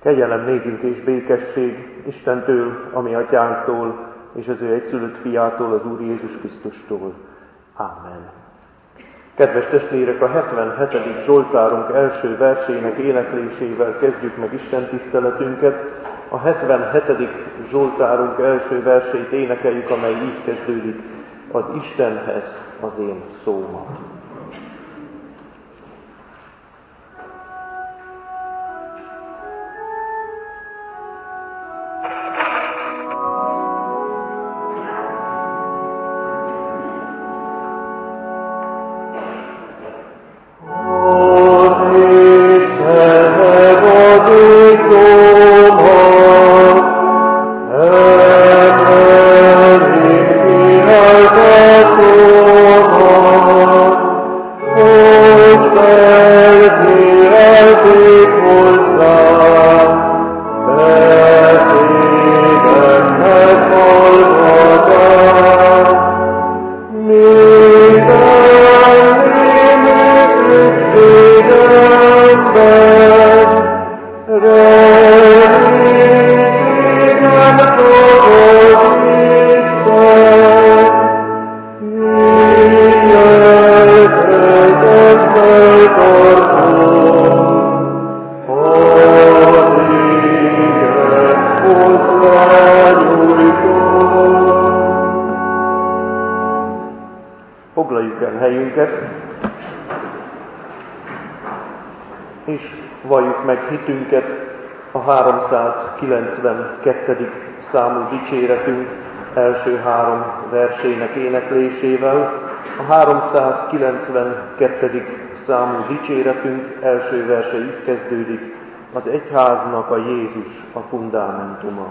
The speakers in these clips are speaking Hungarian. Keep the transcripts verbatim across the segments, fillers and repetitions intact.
Kegyelem nékünk és békesség Istentől, a mi atyánktól, és az ő egyszülött fiától, az Úr Jézus Krisztustól. Amen. Kedves testvérek, a hetvenhetedik Zsoltárunk első versének éneklésével kezdjük meg Isten tiszteletünket. A hetvenhetedik Zsoltárunk első versét énekeljük, amely így kezdődik: az Istenhez az én szómat. Foglaljuk el helyünket, és valljuk meg hitünket a háromszázkilencvenkettedik számú dicséretünk első három versének éneklésével. A háromszázkilencvenkettedik számú dicséretünk első verse így kezdődik: az egyháznak a Jézus a fundamentuma.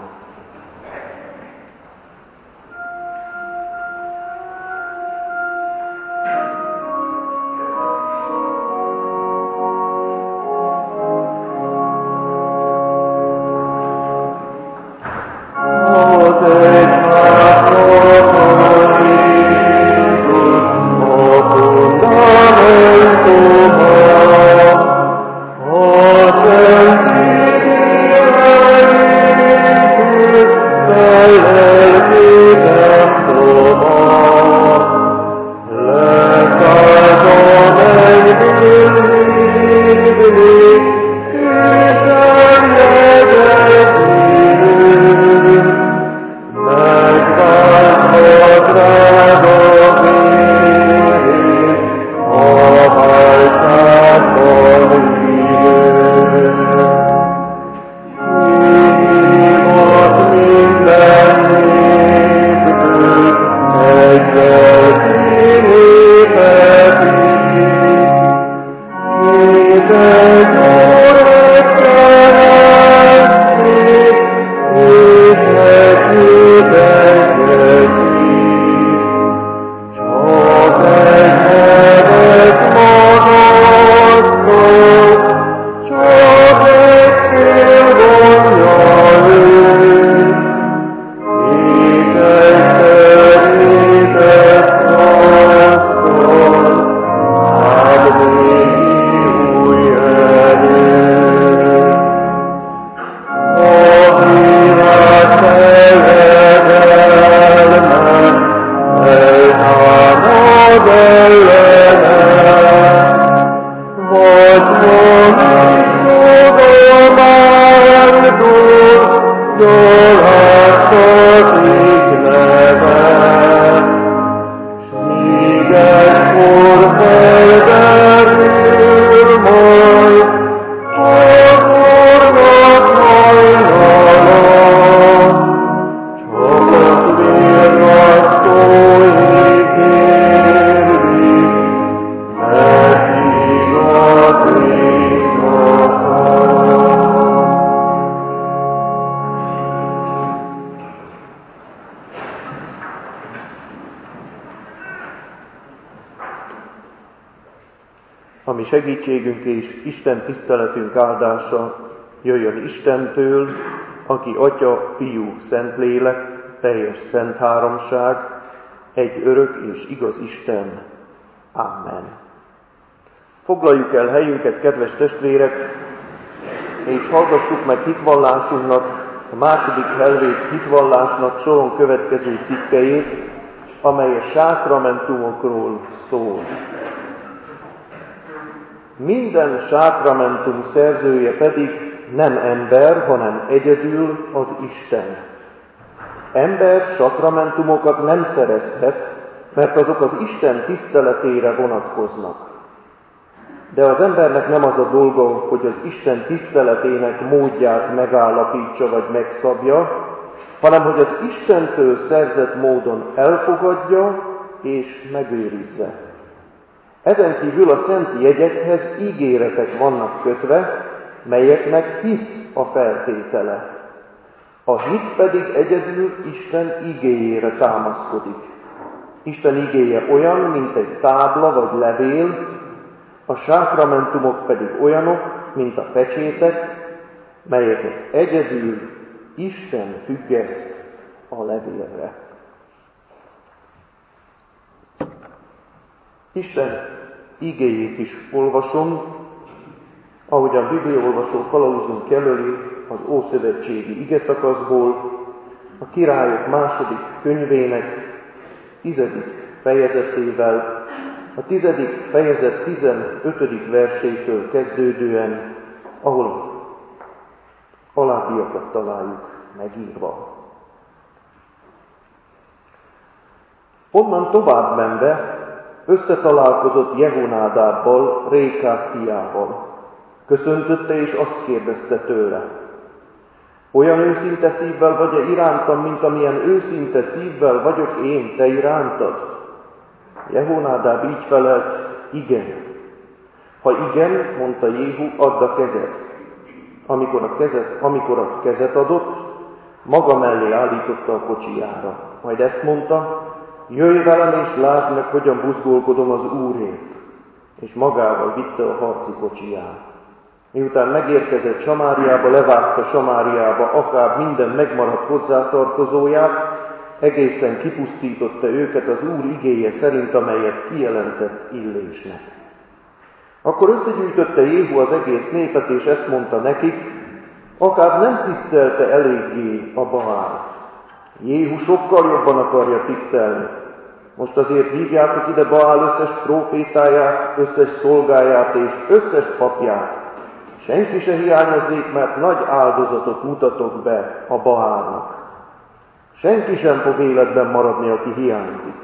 Ami segítségünk és Isten tiszteletünk áldása jöjjön Istentől, aki Atya, Fiú, Szentlélek, teljes szent háromság, egy örök és igaz Isten. Amen. Foglaljuk el helyünket, kedves testvérek, és hallgassuk meg hitvallásunknak, a második helvét hitvallásnak soron következő cikkejét, amely a sákramentumokról szól. Minden sákramentum szerzője pedig nem ember, hanem egyedül az Isten. Ember sakramentumokat nem szerezhet, mert azok az Isten tiszteletére vonatkoznak. De az embernek nem az a dolga, hogy az Isten tiszteletének módját megállapítsa vagy megszabja, hanem hogy az Istentől szerzett módon elfogadja és megőrizze. Ezen kívül a szent jegyekhez ígéretek vannak kötve, melyeknek hit a feltétele. A hit pedig egyedül Isten igéjére támaszkodik. Isten igéje olyan, mint egy tábla vagy levél, a sákramentumok pedig olyanok, mint a pecsétek, melyeket egyedül Isten függeszt a levélre. Isten igéjét is olvasom, ahogy a bibliaolvasó kalauzunk jelöli az ószövetségi igeszakaszból, a Királyok második könyvének tizedik fejezetével, a tizedik fejezet tizenötödik versétől kezdődően, ahol alábbiakat találjuk megírva. Onnan tovább menve összetalálkozott Jehonádábbal, Rékáb fiával. Köszöntötte és azt kérdezte tőle: olyan őszinte szívvel vagy-e irántam, mint amilyen őszinte szívvel vagyok én te irántad? Jehonádáb így felelt: igen. Ha igen, mondta Jéhu, add a kezed. Amikor, a kezed, amikor az kezet adott, maga mellé állította a kocsijára. Majd ezt mondta: jöjj velem és lásd meg, hogyan buzgolkodom az Úrért. És magával vitte a harci kocsiját. Miután megérkezett Samáriába, levágta Samáriába Akáb minden megmaradt hozzátartozóját, egészen kipusztította őket az Úr igéje szerint, amelyet kijelentett Illésnek. Akkor összegyűjtötte Jéhu az egész népet, és ezt mondta nekik: Akáb nem tisztelte eléggé a Baált. Jéhu sokkal jobban akarja tisztelni. Most azért hívjátok ide Baál összes prófétáját, összes szolgáját és összes papját. Senki se hiányozzék, mert nagy áldozatot mutatok be a Baálnak. Senki sem fog életben maradni, aki hiányzik.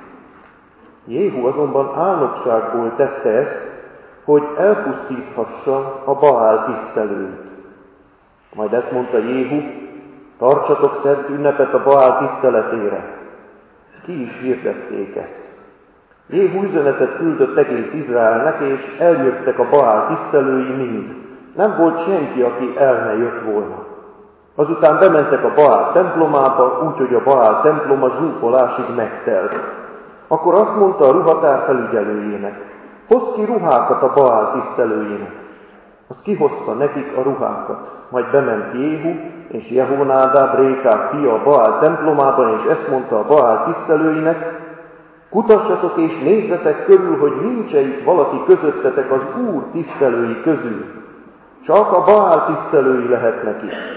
Jéhu azonban álnokságból tette ezt, hogy elpusztíthassa a Baál tisztelőt. Majd ezt mondta Jéhu: tartsatok szent ünnepet a Baál tiszteletére. Ki is hirdették ezt. Jéhu üzenetet küldött egész Izraelnek, és eljöttek a Baál tisztelői mind. Nem volt senki, aki el ne jött volna. Azután bementek a Baál templomába, úgyhogy a Baál temploma zsúfolásig megtelt. Akkor azt mondta a ruhatár felügyelőjének: hozd ki ruhákat a Baál tisztelőjének. Az kihozta nekik a ruhákat. Majd bement Jéhu és Jehonádáb, Rékáb fia a Baál templomában, és ezt mondta a Baál tisztelőinek: kutassatok és nézzetek körül, hogy nincs-e itt valaki közöttetek az Úr tisztelői közül. Csak a Baál tisztelői lehetnek itt.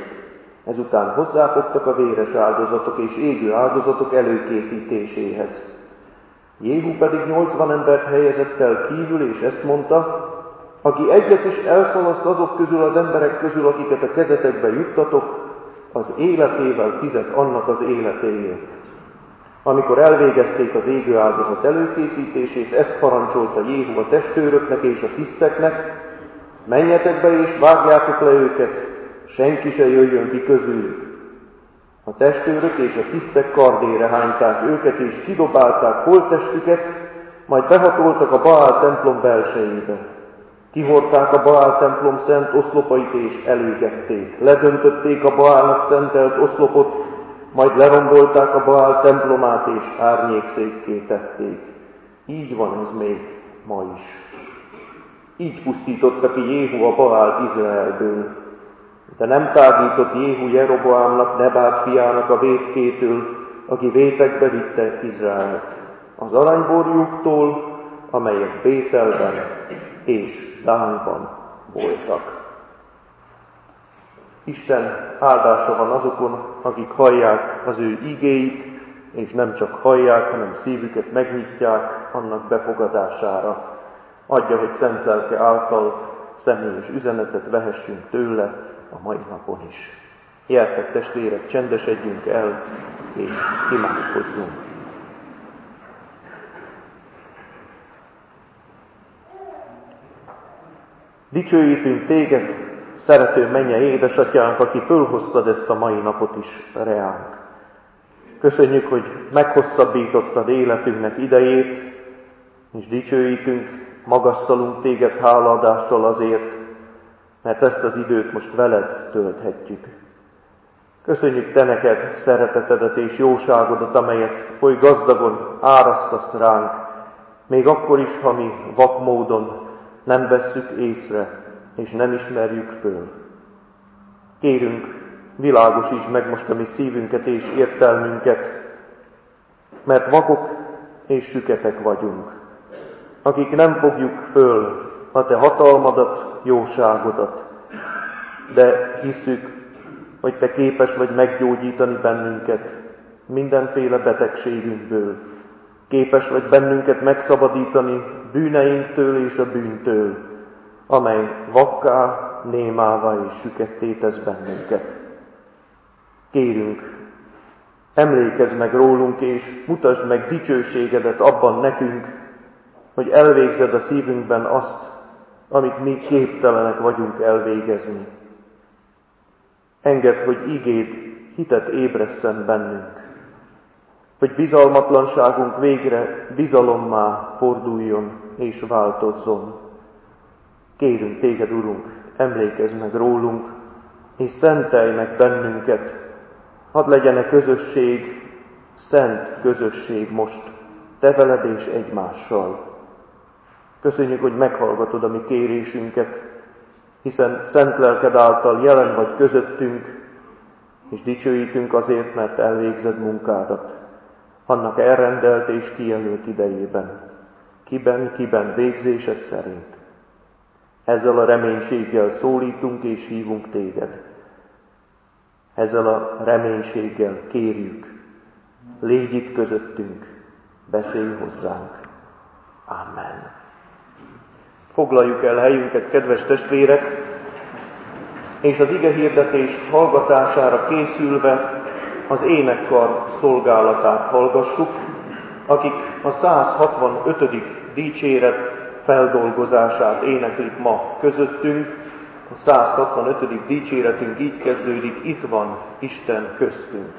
Ezután hozzáfogtak a véres áldozatok és égő áldozatok előkészítéséhez. Jéhu pedig nyolcvan embert helyezett el kívül, és ezt mondta: aki egyet is elszalaszt azok közül az emberek közül, akiket a kezetekbe juttatok, az életével fizet annak az életéért. Amikor elvégezték az égő áldozat előkészítését, ezt parancsolta Jéhu a testőröknek és a tiszteknek: menjetek be és vágjátok le őket, senki se jöjjön ki közülük. A testőrök és a tisztek kardére hányták őket, és kidobálták holttestüket, majd behatoltak a Baál templom belsejébe. Kihordták a Baál templom szent oszlopait és elégették. Ledöntötték a Baálnak szentelt oszlopot, majd lerombolták a Baál templomát és árnyékszékké tették. Így van ez még ma is. Így pusztította ki Jéhu a Baált Izraelből. De nem tágított Jéhu Jeroboámnak, Nebát fiának a vétkétől, aki vétekbe vitte Izraelt, az aranyborjúktól, amelyek Bételben és Dánban voltak. Isten áldása van azokon, akik hallják az ő igéit, és nem csak hallják, hanem szívüket megnyitják annak befogadására. Adja, hogy szent lelke által személyes üzenetet vehessünk tőle a mai napon is. Gyertek, testvérek, csendesedjünk el, és imádkozzunk. Dicsőítünk téged, szerető mennyei édesatyánk, aki fölhoztad ezt a mai napot is reánk. Köszönjük, hogy meghosszabbítottad életünknek idejét, és dicsőítünk, magasztalunk téged hálaadással azért, mert ezt az időt most veled tölthetjük. Köszönjük te neked szeretetedet és jóságodat, amelyet oly gazdagon árasztasz ránk, még akkor is, ha mi vak módon nem vesszük észre, és nem ismerjük föl. Kérünk, világosítsd meg most a mi szívünket és értelmünket, mert vakok és süketek vagyunk, akik nem fogjuk föl a te hatalmadat, jóságodat, de hiszük, hogy te képes vagy meggyógyítani bennünket mindenféle betegségünkből, képes vagy bennünket megszabadítani bűneinktől és a bűntől, amely vakká, némává és süketté tesz bennünket. Kérünk, emlékezz meg rólunk, és mutasd meg dicsőségedet abban nekünk, hogy elvégzed a szívünkben azt, amit mi képtelenek vagyunk elvégezni. Engedd, hogy igéd hitet ébresszen bennünk, hogy bizalmatlanságunk végre bizalommá forduljon és változzon. Kérünk téged, Urunk, emlékezz meg rólunk, és szentelj meg bennünket. Hadd legyen a közösség, szent közösség most, te veled és egymással. Köszönjük, hogy meghallgatod a mi kérésünket, hiszen szent lelked által jelen vagy közöttünk, és dicsőítünk azért, mert elvégzed munkádat, annak elrendelt és kijelölt idejében, kiben, kiben végzésed szerint. Ezzel a reménységgel szólítunk és hívunk téged. Ezzel a reménységgel kérjük, légy itt közöttünk, beszélj hozzánk. Amen. Foglaljuk el helyünket, kedves testvérek, és az ige hirdetés hallgatására készülve az énekkar szolgálatát hallgassuk, akik a száz hatvanötödik dicséret feldolgozását éneklik ma közöttünk. A száz hatvanötödik dicséretünk így kezdődik: itt van Isten köztünk.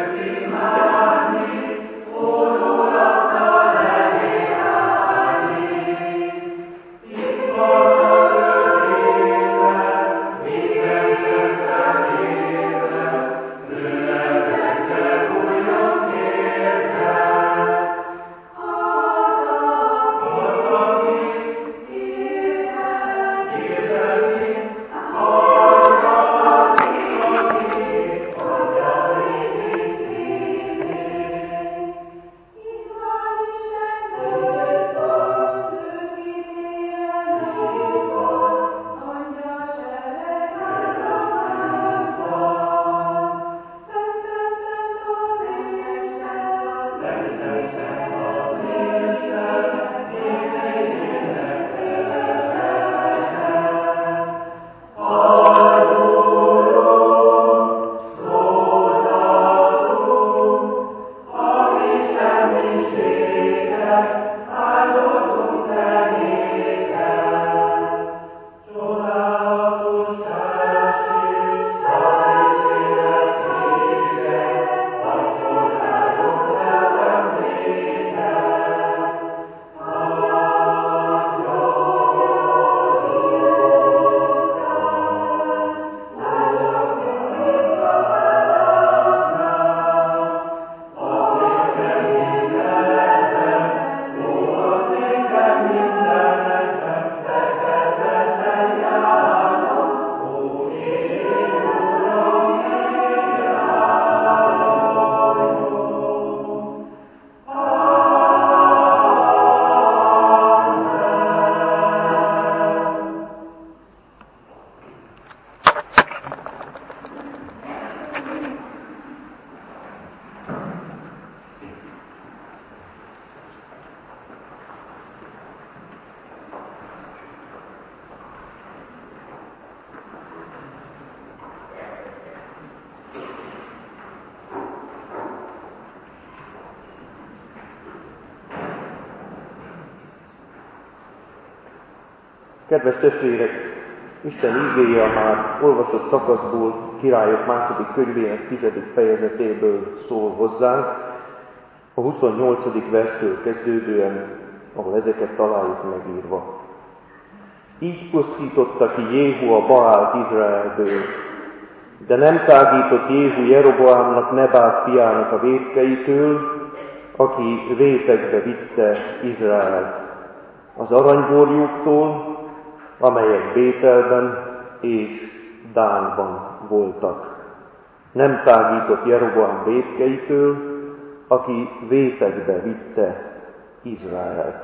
Imádni, forró lakkal elé állni. Kedves testvérek, Isten igéje a már olvasott szakaszból, Királyok második könyvének tizedik fejezetéből szól hozzánk, a huszonnyolcadik verstől kezdődően, ahol ezeket találjuk megírva. Így pusztította ki Jéhu a Baált Izraelből, de nem tágított Jéhu Jeroboámnak, Nebát fiának a vétkeitől, aki vétekbe vitte Izraelt, az aranyborjúktól, amelyek Bételben és Dánban voltak. Nem tágított Jeroboám vétkeitől, aki vétekbe vitte Izraelt.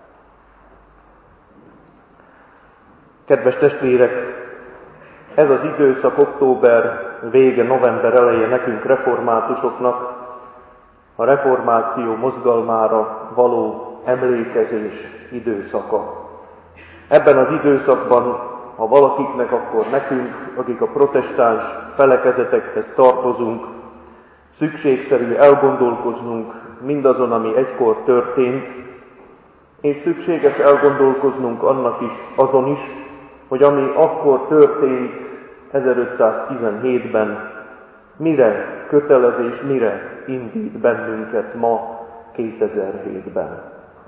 Kedves testvérek, ez az időszak október vége, november eleje nekünk reformátusoknak a reformáció mozgalmára való emlékezés időszaka. Ebben az időszakban, ha valakiknek, akkor nekünk, akik a protestáns felekezetekhez tartozunk, szükségszerű elgondolkoznunk mindazon, ami egykor történt, és szükséges elgondolkoznunk annak is, azon is, hogy ami akkor történt ezerötszáztizenhétben, mire kötelez és mire indít bennünket ma kétezer-hétben.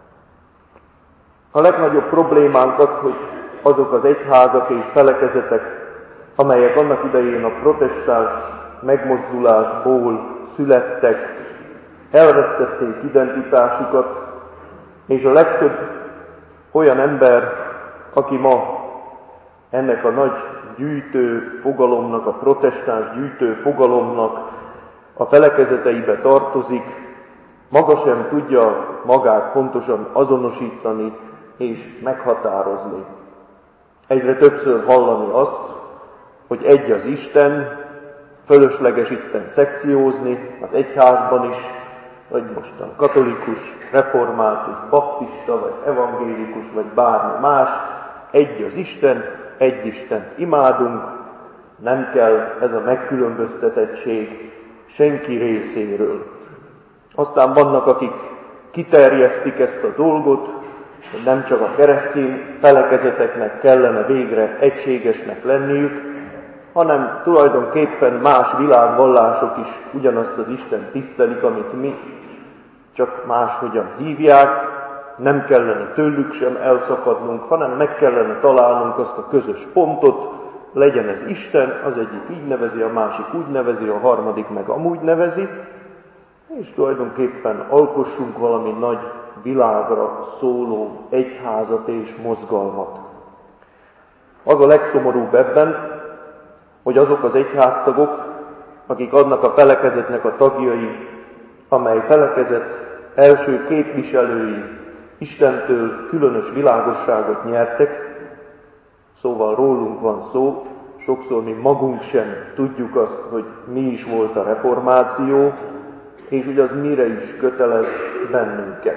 A legnagyobb problémánk az, hogy azok az egyházak és felekezetek, amelyek annak idején a protestáns megmozdulásból születtek, elvesztették identitásukat, és a legtöbb olyan ember, aki ma ennek a nagy gyűjtő fogalomnak, a protestáns gyűjtő fogalomnak a felekezeteibe tartozik, maga sem tudja magát pontosan azonosítani és meghatározni. Egyre többször hallani azt, hogy egy az Isten, fölösleges itten szekciózni az egyházban is, vagy mostan katolikus, református, baptista, vagy evangélikus, vagy bármi más, egy az Isten, egy Istent imádunk, nem kell ez a megkülönböztetettség senki részéről. Aztán vannak, akik kiterjesztik ezt a dolgot, hogy nem csak a keresztény felekezeteknek kellene végre egységesnek lenniük, hanem tulajdonképpen más világvallások is ugyanazt az Istent tisztelik, amit mi, csak máshogyan hívják. Nem kellene tőlük sem elszakadnunk, hanem meg kellene találnunk azt a közös pontot, legyen ez Isten, az egyik így nevezi, a másik úgy nevezi, a harmadik meg amúgy nevezi, és tulajdonképpen alkossunk valami nagy világra szóló egyházat és mozgalmat. Az a legszomorúbb ebben, hogy azok az egyháztagok, akik annak a felekezetnek a tagjai, amely felekezet első képviselői Istentől különös világosságot nyertek, szóval rólunk van szó, sokszor mi magunk sem tudjuk azt, hogy mi is volt a reformáció, és hogy az mire is kötelez bennünket.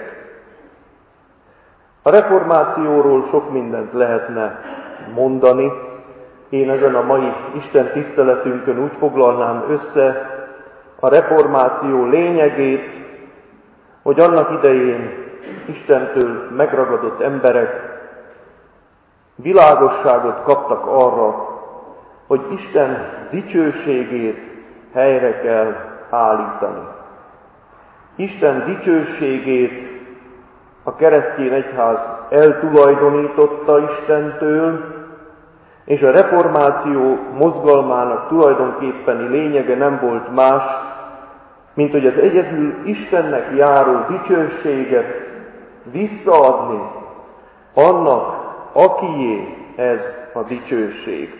A reformációról sok mindent lehetne mondani. Én ezen a mai Isten tiszteletünkön úgy foglalnám össze a reformáció lényegét, hogy annak idején Istentől megragadott emberek világosságot kaptak arra, hogy Isten dicsőségét helyre kell állítani. Isten dicsőségét a keresztény egyház eltulajdonította Istentől, és a reformáció mozgalmának tulajdonképpeni lényege nem volt más, mint hogy az egyedül Istennek járó dicsőséget visszaadni annak, akié ez a dicsőség.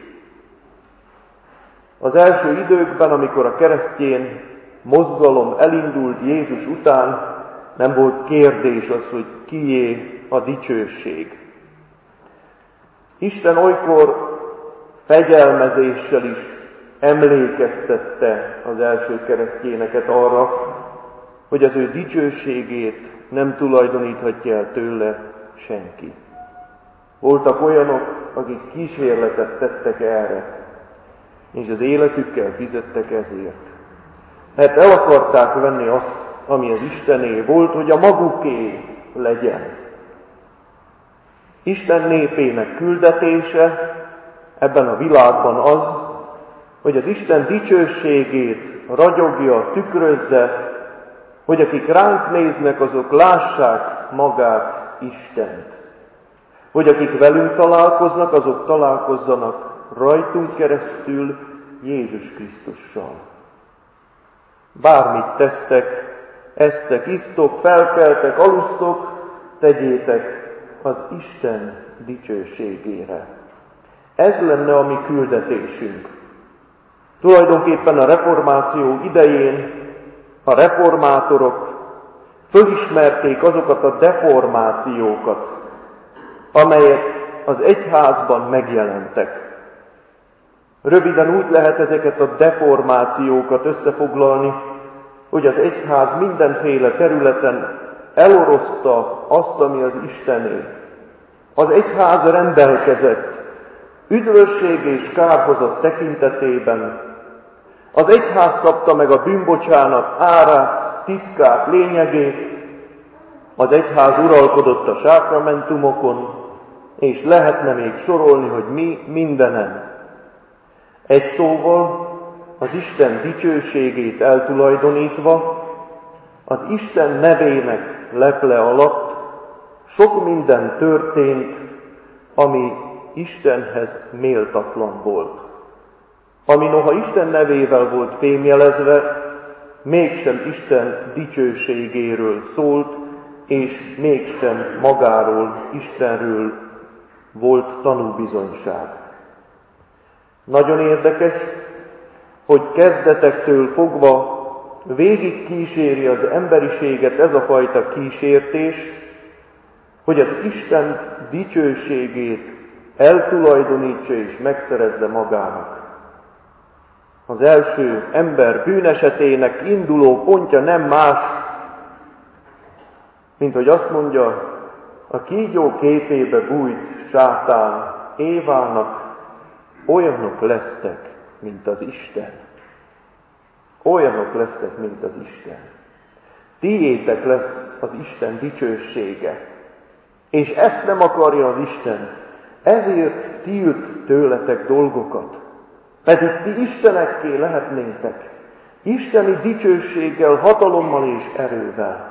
Az első időkben, amikor a keresztény mozgalom elindult Jézus után, nem volt kérdés az, hogy kié a dicsőség. Isten olykor fegyelmezéssel is emlékeztette az első keresztényeket arra, hogy az ő dicsőségét nem tulajdoníthatja el tőle senki. Voltak olyanok, akik kísérletet tettek erre, és az életükkel fizettek ezért. Mert el akarták venni azt, ami az Istené volt, hogy a maguké legyen. Isten népének küldetése ebben a világban az, hogy az Isten dicsőségét ragyogja, tükrözze, hogy akik ránk néznek, azok lássák magát, Istent. Hogy akik velünk találkoznak, azok találkozzanak rajtunk keresztül Jézus Krisztussal. Bármit tesztek, esztek, isztok, felkeltek, alusztok, tegyétek az Isten dicsőségére. Ez lenne a mi küldetésünk. Tulajdonképpen a reformáció idején a reformátorok fölismerték azokat a deformációkat, amelyek az egyházban megjelentek. Röviden úgy lehet ezeket a deformációkat összefoglalni, hogy az egyház mindenféle területen elorozta azt, ami az Istené. Az egyház rendelkezett üdvösség és kárhozat tekintetében. Az egyház szabta meg a bűnbocsánat árát, titkát, lényegét. Az egyház uralkodott a sákramentumokon, és lehetne még sorolni, hogy mi mindenen. Egy szóval az Isten dicsőségét eltulajdonítva, az Isten nevének leple alatt sok minden történt, ami Istenhez méltatlan volt. Ami noha Isten nevével volt fémjelezve, mégsem Isten dicsőségéről szólt, és mégsem magáról, Istenről volt tanúbizonyság. Nagyon érdekes, hogy kezdetektől fogva végig kíséri az emberiséget ez a fajta kísértés, hogy az Isten dicsőségét eltulajdonítsa és megszerezze magának. Az első ember bűnesetének induló pontja nem más, mint hogy azt mondja, a kígyó képébe bújt sátán Évának, olyanok lesztek, mint az Isten. Olyanok lesztek, mint az Isten. Tiétek lesz az Isten dicsősége. És ezt nem akarja az Isten. Ezért tilt tőletek dolgokat. Pedig ti istenekké lehetnétek. Isteni dicsőséggel, hatalommal és erővel.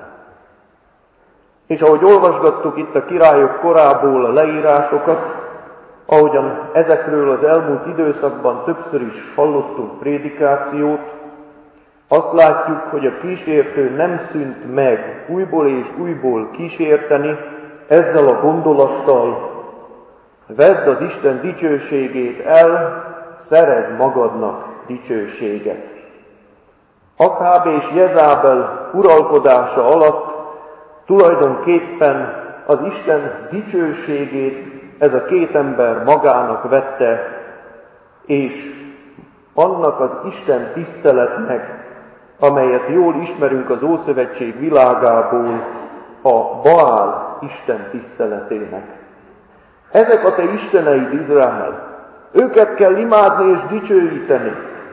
És ahogy olvasgattuk itt a királyok korából a leírásokat, ahogyan ezekről az elmúlt időszakban többször is hallottunk prédikációt, azt látjuk, hogy a kísértő nem szűnt meg újból és újból kísérteni ezzel a gondolattal, vedd az Isten dicsőségét el, szerezz magadnak dicsőséget. Akáb és Jezábel uralkodása alatt tulajdonképpen az Isten dicsőségét ez a két ember magának vette, és annak az Isten tiszteletnek, amelyet jól ismerünk az Ószövetség világából, a Baál Isten tiszteletének. Ezek a te isteneid, Izrael, őket kell imádni és dicsőíteni.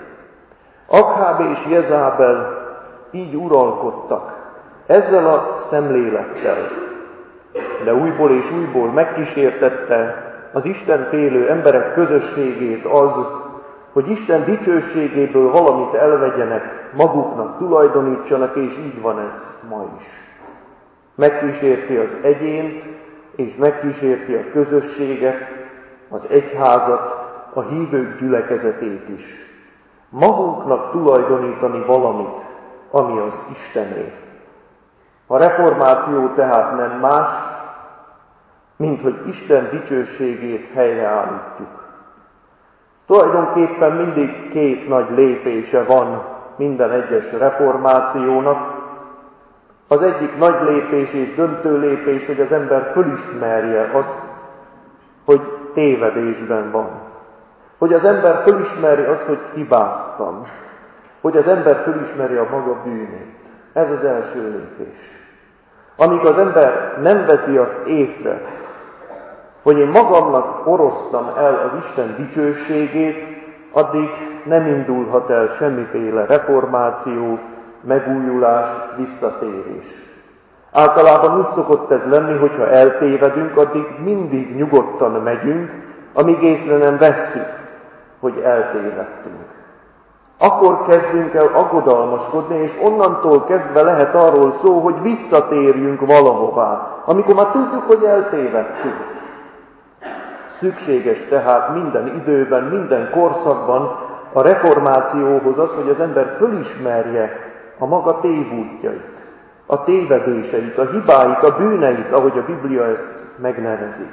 Akáb és Jezábel így uralkodtak, ezzel a szemlélettel. De újból és újból megkísértette az Isten félő emberek közösségét az, hogy Isten dicsőségéből valamit elvegyenek, maguknak tulajdonítsanak, és így van ez ma is. Megkísérti az egyént, és megkísérti a közösséget, az egyházat, a hívők gyülekezetét is. Magunknak tulajdonítani valamit, ami az Istené. A reformáció tehát nem más, mint hogy Isten dicsőségét helyreállítjuk. Tulajdonképpen mindig két nagy lépése van minden egyes reformációnak. Az egyik nagy lépés és döntő lépés, hogy az ember fölismerje azt, hogy tévedésben van. Hogy az ember fölismeri azt, hogy hibáztam. Hogy az ember fölismeri a maga bűnét. Ez az első lépés. Amíg az ember nem veszi azt észre, hogy én magamnak orosztam el az Isten dicsőségét, addig nem indulhat el semmiféle reformáció, megújulás, visszatérés. Általában úgy szokott ez lenni, hogyha eltévedünk, addig mindig nyugodtan megyünk, amíg észre nem vesszük, hogy eltévedtünk. Akkor kezdünk el aggodalmaskodni, és onnantól kezdve lehet arról szó, hogy visszatérjünk valahová, amikor már tudjuk, hogy eltévedtünk. Szükséges tehát minden időben, minden korszakban a reformációhoz az, hogy az ember fölismerje a maga tévútjait, a tévedéseit, a hibáit, a bűneit, ahogy a Biblia ezt megnevezi.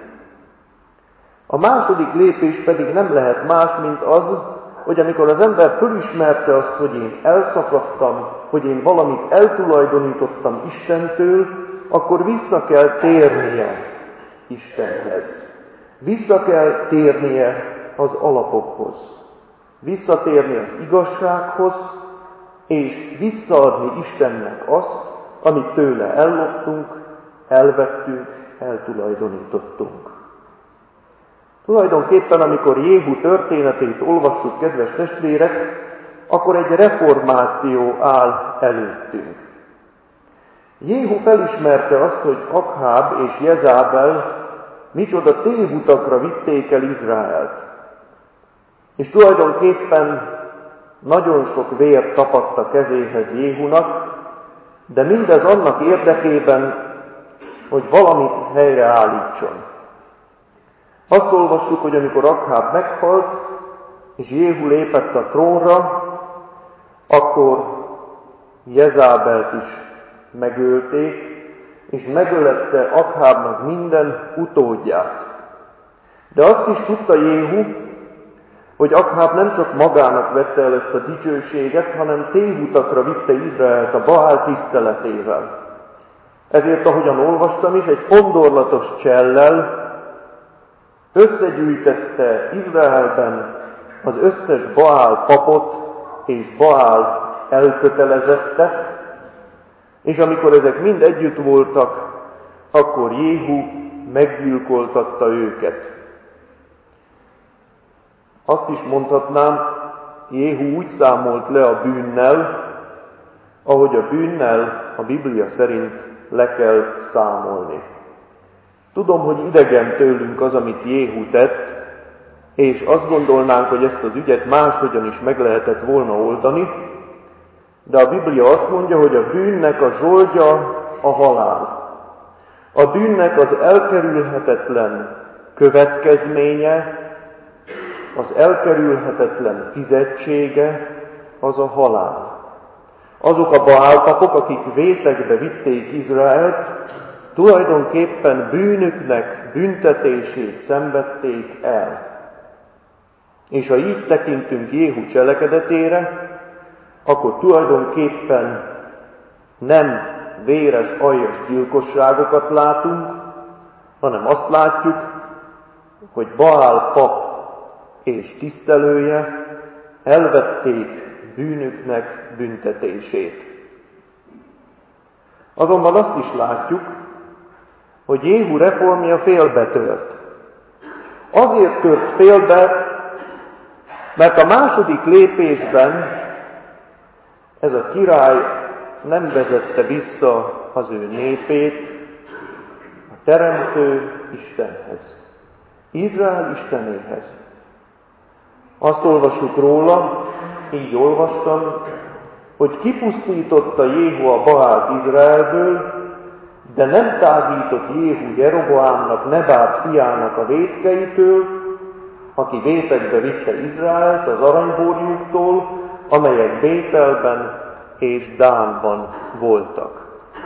A második lépés pedig nem lehet más, mint az, hogy amikor az ember fölismerte azt, hogy én elszakadtam, hogy én valamit eltulajdonítottam Istentől, akkor vissza kell térnie Istenhez. Vissza kell térnie az alapokhoz. Visszatérni az igazsághoz, és visszaadni Istennek azt, amit tőle elloptunk, elvettünk, eltulajdonítottunk. Tulajdonképpen, amikor Jéhu történetét olvassuk, kedves testvérek, akkor egy reformáció áll előttünk. Jéhu felismerte azt, hogy Akháb és Jezábel micsoda tévutakra vitték el Izraelt. És tulajdonképpen nagyon sok vér tapadt a kezéhez Jéhunak, de mindez annak érdekében, hogy valamit helyreállítson. Azt olvassuk, hogy amikor Akháb meghalt, és Jéhu lépett a trónra, akkor Jezábelt is megölték, és megölette Akhábnak minden utódját. De azt is tudta Jéhu, hogy Akháb nem csak magának vette el ezt a dicsőséget, hanem tévutakra vitte Izraelt a Baál tiszteletével. Ezért, ahogyan olvastam is, egy fondorlatos csellel összegyűjtette Izraelben az összes Baál papot és Baál elkötelezettet, és amikor ezek mind együtt voltak, akkor Jéhu meggyilkoltatta őket. Azt is mondhatnám, Jéhu úgy számolt le a bűnnel, ahogy a bűnnel a Biblia szerint le kell számolni. Tudom, hogy idegen tőlünk az, amit Jéhu tett, és azt gondolnánk, hogy ezt az ügyet máshogyan is meg lehetett volna oldani, de a Biblia azt mondja, hogy a bűnnek a zsoldja a halál. A bűnnek az elkerülhetetlen következménye, az elkerülhetetlen fizetsége az a halál. Azok a Baál-papok, akik vétekbe vitték Izraelt, tulajdonképpen bűnüknek büntetését szenvedték el. És ha így tekintünk Jéhu cselekedetére, akkor tulajdonképpen nem véres, aljas gyilkosságokat látunk, hanem azt látjuk, hogy Baál pap és tisztelője elvették bűnüknek büntetését. Azonban azt is látjuk, hogy Jéhu reformja félbetört. Azért tört félbe, mert a második lépésben ez a király nem vezette vissza az ő népét a teremtő Istenhez, Izrael Istenéhez. Azt olvassuk róla, így olvastam, hogy kipusztította Jéhu a Baált Izraelből, de nem tágított Jéhu Jeroboámnak, Nebát fiának a vétkeitől, aki vétekbe vitte Izraelt az aranyborjúktól, amelyek Bételben és Dánban voltak.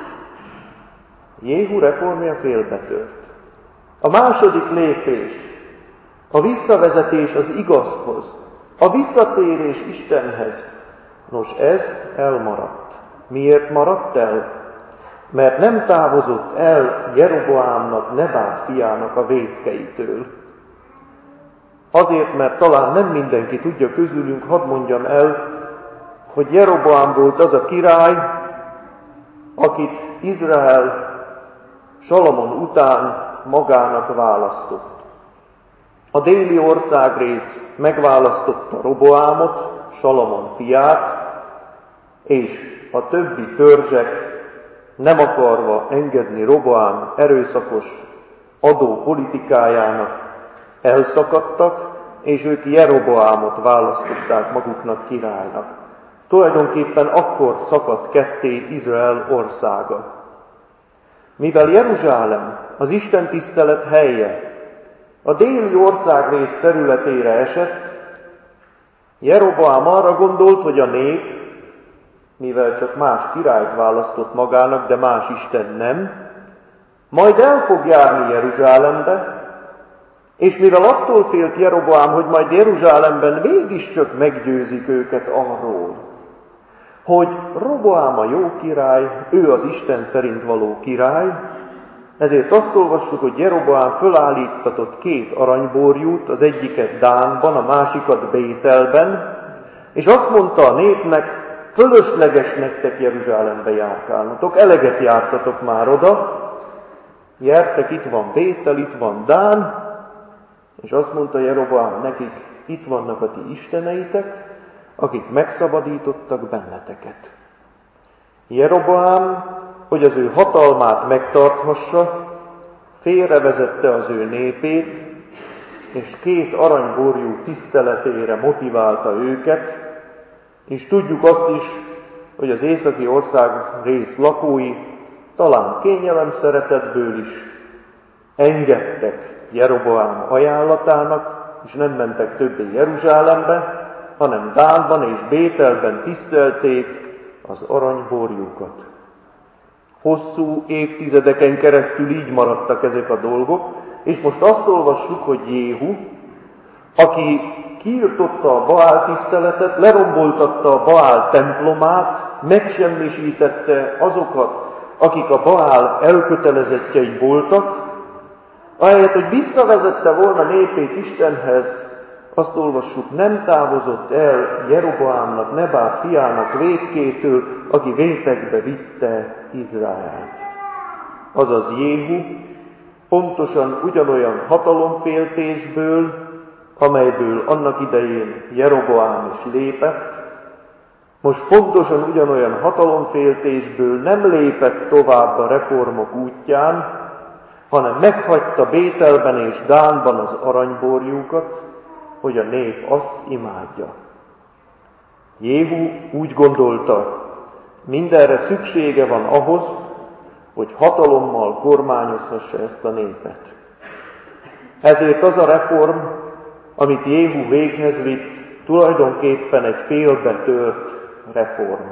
Jéhu reformja félbetört. A második lépés, a visszavezetés az igazhoz, a visszatérés Istenhez. Nos, ez elmaradt. Miért maradt el? Mert nem távozott el Jeroboámnak, Nebát fiának a vétkeitől. Azért, mert talán nem mindenki tudja közülünk, hadd mondjam el, hogy Jeroboám volt az a király, akit Izrael Salamon után magának választott. A déli országrész megválasztotta Roboámot, Salamon fiát, és a többi törzsek nem akarva engedni Roboám erőszakos adó politikájának, elszakadtak, és ők Jeroboámot választották maguknak királynak. Tulajdonképpen akkor szakadt ketté Izrael országa. Mivel Jeruzsálem, az Isten tisztelet helye, a déli országrész területére esett, Jeroboám arra gondolt, hogy a nép, mivel csak más királyt választott magának, de más Isten nem, majd el fog járni Jeruzsálembe, és mivel attól félt Jeroboám, hogy majd Jeruzsálemben mégiscsak meggyőzik őket arról, hogy Roboám a jó király, ő az Isten szerint való király, ezért azt olvassuk, hogy Jeroboám fölállítatott két aranyborjút, az egyiket Dánban, a másikat Bételben, és azt mondta a népnek, fölösleges nektek Jeruzsálembe járkálnotok, eleget jártatok már oda, gyertek, itt van Bétel, itt van Dán, és azt mondta Jeroboám nekik, itt vannak a ti isteneitek, akik megszabadítottak benneteket. Jeroboám, hogy az ő hatalmát megtarthassa, félrevezette az ő népét, és két aranyborjú tiszteletére motiválta őket, és tudjuk azt is, hogy az északi ország rész lakói talán kényelem szeretetből is engedtek Jeroboám ajánlatának, és nem mentek többé Jeruzsálembe, hanem Dánban és Bételben tisztelték az aranyborjukat. Hosszú évtizedeken keresztül így maradtak ezek a dolgok, és most azt olvassuk, hogy Jéhu, aki kiirtotta a Baál tiszteletet, leromboltatta a Baál templomát, megsemmisítette azokat, akik a Baál elkötelezettjei voltak, ahelyett, hogy visszavezette volna népét Istenhez, azt olvassuk, nem távozott el Jeroboámnak, Nebát fiának vétkétől, aki vétekbe vitte Izraelt. Azaz Jéhu pontosan ugyanolyan hatalomféltésből, amelyből annak idején Jeroboám is lépett, most pontosan ugyanolyan hatalomféltésből nem lépett tovább a reformok útján, hanem meghagyta Bételben és Dánban az aranyborjukat, hogy a nép azt imádja. Jéhu úgy gondolta, mindenre szüksége van ahhoz, hogy hatalommal kormányozhassa ezt a népet. Ezért az a reform, amit Jéhu véghez vitt, tulajdonképpen egy félbetört reform.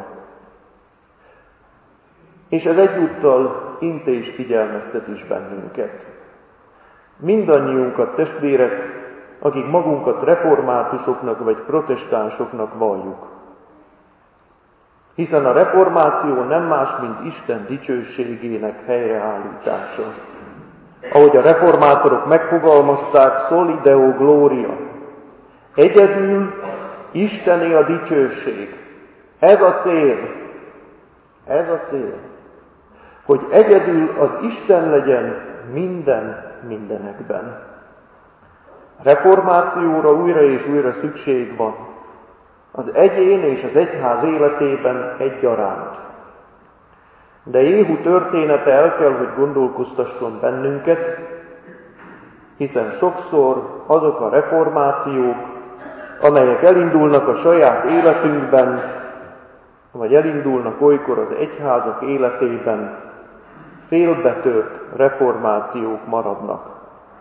És ez egyúttal int és figyelmeztet is bennünket. Mindannyiunkat, testvérek, akik magunkat reformátusoknak vagy protestánsoknak valljuk. Hiszen a reformáció nem más, mint Isten dicsőségének helyreállítása. Ahogy a reformátorok megfogalmazták, soli deo gloria. Egyedül Istené a dicsőség. Ez a cél. Ez a cél. Hogy egyedül az Isten legyen minden mindenekben. Reformációra újra és újra szükség van. Az egyén és az egyház életében egyaránt. De Jéhu története el kell, hogy gondolkoztasson bennünket, hiszen sokszor azok a reformációk, amelyek elindulnak a saját életünkben, vagy elindulnak olykor az egyházak életében, félbetört reformációk maradnak.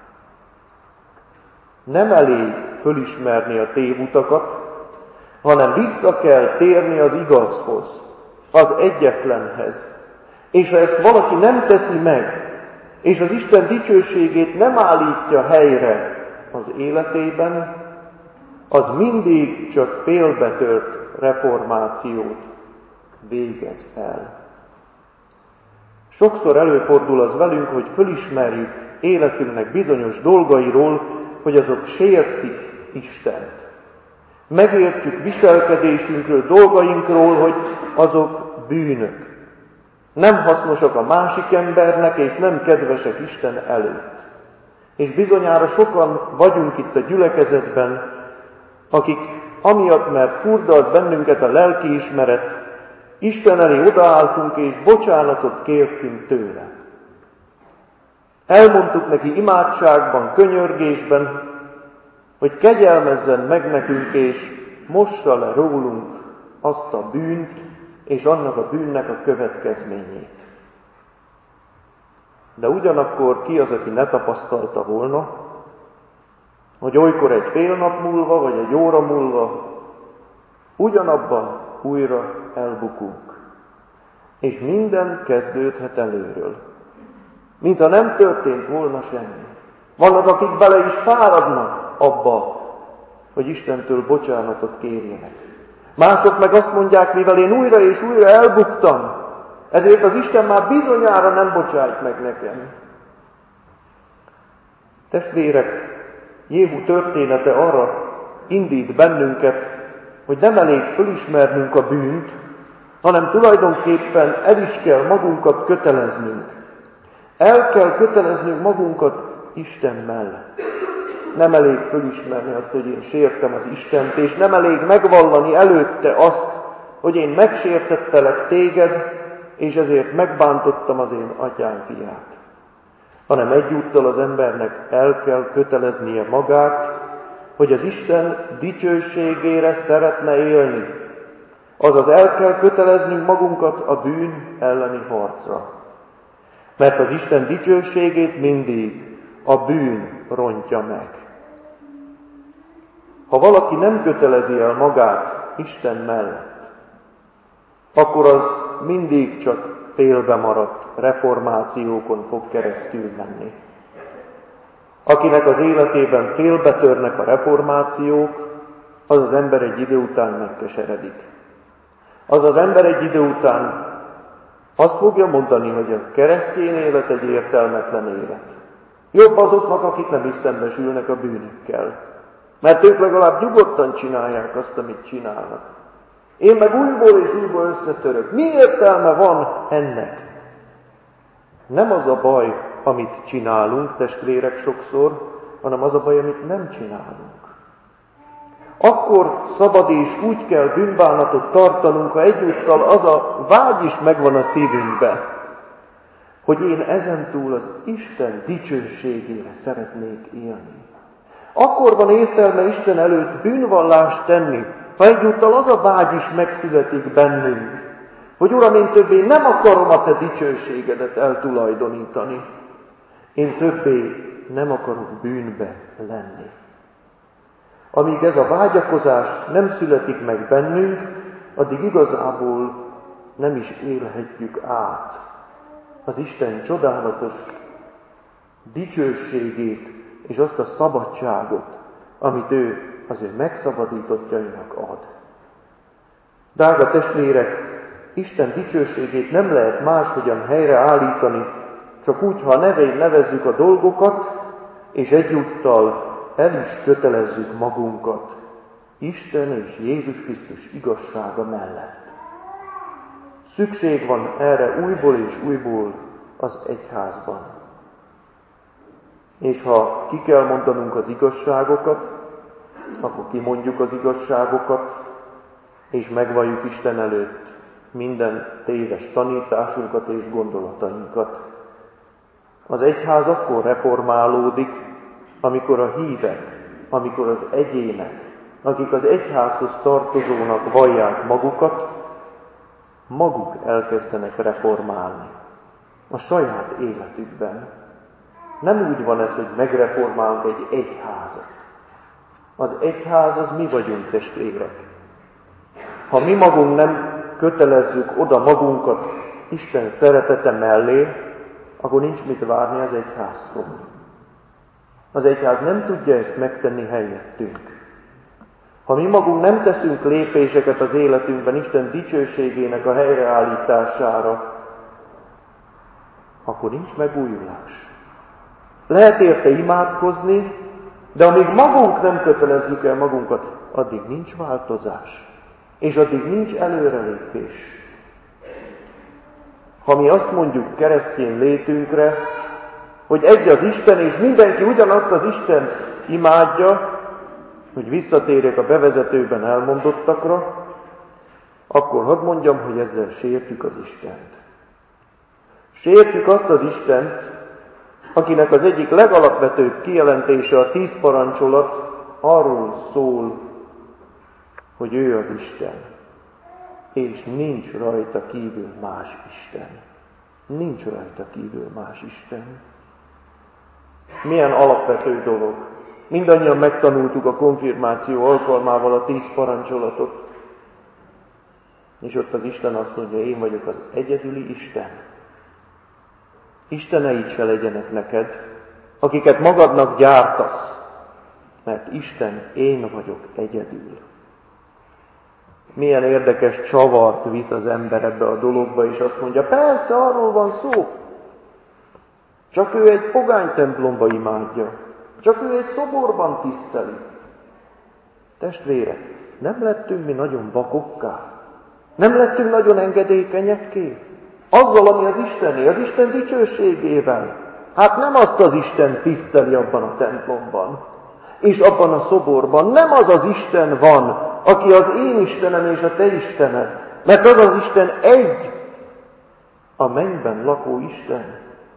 Nem elég fölismerni a tévutakat, hanem vissza kell térni az igazhoz, az egyetlenhez. És ha ezt valaki nem teszi meg, és az Isten dicsőségét nem állítja helyre az életében, az mindig csak félbetört reformációt végez el. Sokszor előfordul az velünk, hogy fölismerjük életünknek bizonyos dolgairól, hogy azok sértik Istent. Megértjük viselkedésünkről, dolgainkról, hogy azok bűnök. Nem hasznosak a másik embernek, és nem kedvesek Isten előtt. És bizonyára sokan vagyunk itt a gyülekezetben, akik amiatt, mert furdalt bennünket a lelkiismeret, Isten elé odaálltunk és bocsánatot kértünk tőle. Elmondtuk neki imádságban, könyörgésben, hogy kegyelmezzen meg nekünk és mossa le rólunk azt a bűnt és annak a bűnnek a következményét. De ugyanakkor ki az, aki ne tapasztalta volna, hogy olykor egy fél nap múlva, vagy egy óra múlva ugyanabban újra elbukunk. És minden kezdődhet előről. Mintha nem történt volna semmi. Vannak, akik bele is fáradnak abba, hogy Istentől bocsánatot kérjenek. Mások meg azt mondják, mivel én újra és újra elbuktam, ezért az Isten már bizonyára nem bocsájt meg nekem. Testvérek, Jéhu története arra indít bennünket, hogy nem elég fölismernünk a bűnt, hanem tulajdonképpen el is kell magunkat köteleznünk. El kell köteleznünk magunkat Isten mellett. Nem elég fölismerni azt, hogy én sértem az Istent, és nem elég megvallani előtte azt, hogy én megsértettelek téged, és ezért megbántottam az én atyám fiát. Hanem egyúttal az embernek el kell köteleznie magát, hogy az Isten dicsőségére szeretne élni. Azaz el kell köteleznünk magunkat a bűn elleni harcra. Mert az Isten dicsőségét mindig a bűn rontja meg. Ha valaki nem kötelezi el magát Isten mellett, akkor az mindig csak félbe maradt reformációkon fog keresztül menni. Akinek az életében félbetörnek a reformációk, az az ember egy idő után megkeseredik. Az az ember egy idő után azt fogja mondani, hogy a keresztény élet egy értelmetlen élet. Jobb azoknak, akik nem is szembesülnek a bűnökkel. Mert ők legalább nyugodtan csinálják azt, amit csinálnak. Én meg újból és újból összetörök. Mi értelme van ennek? Nem az a baj, amit csinálunk, testvérek, sokszor, hanem az a baj, amit nem csinálunk. Akkor szabad és úgy kell bűnbánatot tartanunk, ha egyúttal az a vágy is megvan a szívünkben, hogy én ezentúl az Isten dicsőségére szeretnék élni. Akkor van értelme Isten előtt bűnvallást tenni, ha egyúttal az a vágy is megszületik bennünk, hogy Uram, én többé nem akarom a Te dicsőségedet eltulajdonítani. Én többé nem akarok bűnbe lenni. Amíg ez a vágyakozás nem születik meg bennünk, addig igazából nem is élhetjük át az Isten csodálatos dicsőségét és azt a szabadságot, amit ő az ő megszabadítottjainak ad. Drága testvérek, Isten dicsőségét nem lehet máshogyan helyreállítani, csak úgy, ha nevén nevezzük a dolgokat, és egyúttal el is kötelezzük magunkat Isten és Jézus Krisztus igazsága mellett. Szükség van erre újból és újból az egyházban. És ha ki kell mondanunk az igazságokat, akkor kimondjuk az igazságokat, és megvalljuk Isten előtt minden téves tanításunkat és gondolatainkat. Az egyház akkor reformálódik, amikor a hívek, amikor az egyének, akik az egyházhoz tartozónak vallják magukat, maguk elkezdenek reformálni a saját életükben. Nem úgy van ez, hogy megreformálunk egy egyházat. Az egyház az mi vagyunk, testvérek. Ha mi magunk nem kötelezzük oda magunkat Isten szeretete mellé, akkor nincs mit várni az egyháztól. Az egyház nem tudja ezt megtenni helyettünk. Ha mi magunk nem teszünk lépéseket az életünkben Isten dicsőségének a helyreállítására, akkor nincs megújulás. Lehet érte imádkozni, de amíg magunk nem kötelezzük el magunkat, addig nincs változás, és addig nincs előrelépés. Ha mi azt mondjuk keresztény létünkre, hogy egy az Isten, és mindenki ugyanazt az Istent imádja, hogy visszatérjek a bevezetőben elmondottakra, akkor hadd mondjam, hogy ezzel sértjük az Istent. Sértjük azt az Istent, akinek az egyik legalapvetőbb kijelentése a tíz parancsolat arról szól, hogy ő az Isten, és nincs rajta kívül más Isten. Nincs rajta kívül más Isten. Milyen alapvető dolog. Mindannyian megtanultuk a konfirmáció alkalmával a tíz parancsolatot. És ott az Isten azt mondja, én vagyok az egyedüli Isten. Isteneid se legyenek neked, akiket magadnak gyártasz, mert Isten én vagyok egyedül. Milyen érdekes csavart visz az ember ebbe a dologba, és azt mondja, persze, arról van szó, csak ő egy pogány templomba imádja, csak ő egy szoborban tiszteli. Testvérek, nem lettünk mi nagyon vakokká? Nem lettünk nagyon engedékenyekké? Azzal, ami az Istené, az Isten dicsőségével. Hát nem azt az Isten tiszteli abban a templomban, és abban a szoborban. Nem az az Isten van, aki az én Istenem és a te Istened. Mert az az Isten egy, a mennyben lakó Isten.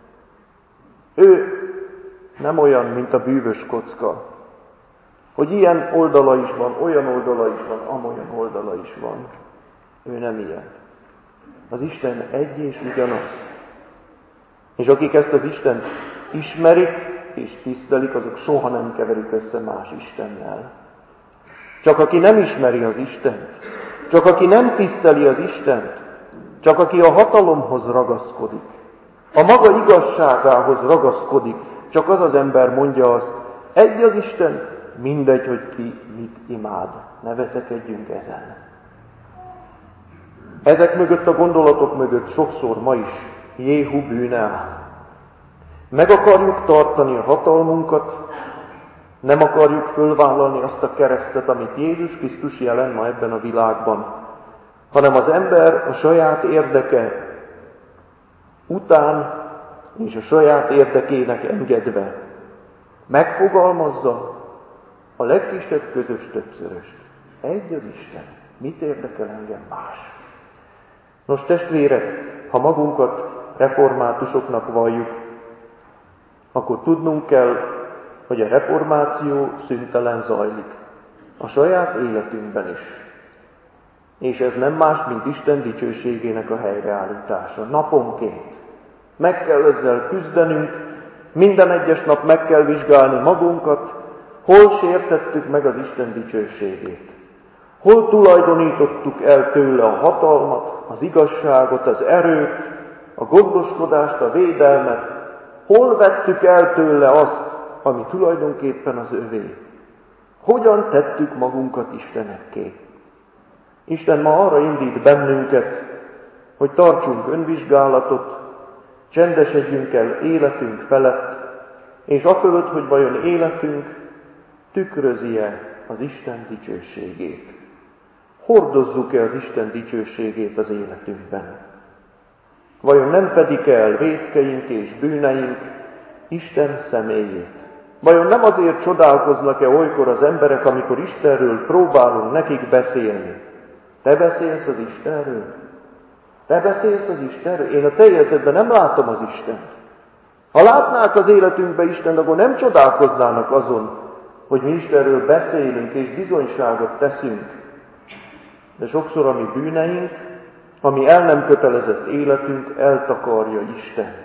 Ő nem olyan, mint a bűvös kocka, hogy ilyen oldala is van, olyan oldala is van, amolyan oldala is van. Ő nem ilyen. Az Isten egy és ugyanaz. És akik ezt az Istent ismerik és tisztelik, azok soha nem keverik össze más Istennel. Csak aki nem ismeri az Istent, csak aki nem tiszteli az Istent, csak aki a hatalomhoz ragaszkodik, a maga igazságához ragaszkodik, csak az az ember mondja azt, egy az Isten, mindegy, hogy ki mit imád. Ne veszekedjünk ezen. Ezek mögött a gondolatok mögött sokszor ma is Jéhu bűne áll. Meg akarjuk tartani a hatalmunkat, nem akarjuk fölvállalni azt a keresztet, amit Jézus Krisztus jelent ma ebben a világban, hanem az ember a saját érdeke után és a saját érdekének engedve megfogalmazza a legkisebb közös többszöröst. Egy az Isten. Mit érdekel engem más? Nos, testvérek, ha magunkat reformátusoknak valljuk, akkor tudnunk kell, hogy a reformáció szüntelen zajlik. A saját életünkben is. És ez nem más, mint Isten dicsőségének a helyreállítása. Naponként. Meg kell ezzel küzdenünk, minden egyes nap meg kell vizsgálni magunkat, hol sértettük meg az Isten dicsőségét. Hol tulajdonítottuk el tőle a hatalmat, az igazságot, az erőt, a gondoskodást, a védelmet. Hol vettük el tőle azt, ami tulajdonképpen az övé. Hogyan tettük magunkat Istenekké? Isten ma arra indít bennünket, hogy tartsunk önvizsgálatot, csendesedjünk el életünk felett, és afölött, hogy vajon életünk tükrözi-e az Isten dicsőségét. Hordozzuk-e az Isten dicsőségét az életünkben? Vajon nem fedik el vétkeink és bűneink Isten személyét? Vajon nem azért csodálkoznak-e olykor az emberek, amikor Istenről próbálunk nekik beszélni? Te beszélsz az Istenről? Te beszélsz az Istenről? Én a te életedben nem látom az Istent. Ha látnák az életünkbe Istent, akkor nem csodálkoznának azon, hogy mi Istenről beszélünk és bizonyságot teszünk. De sokszor a mi bűneink, ami el nem kötelezett életünk, eltakarja Istent.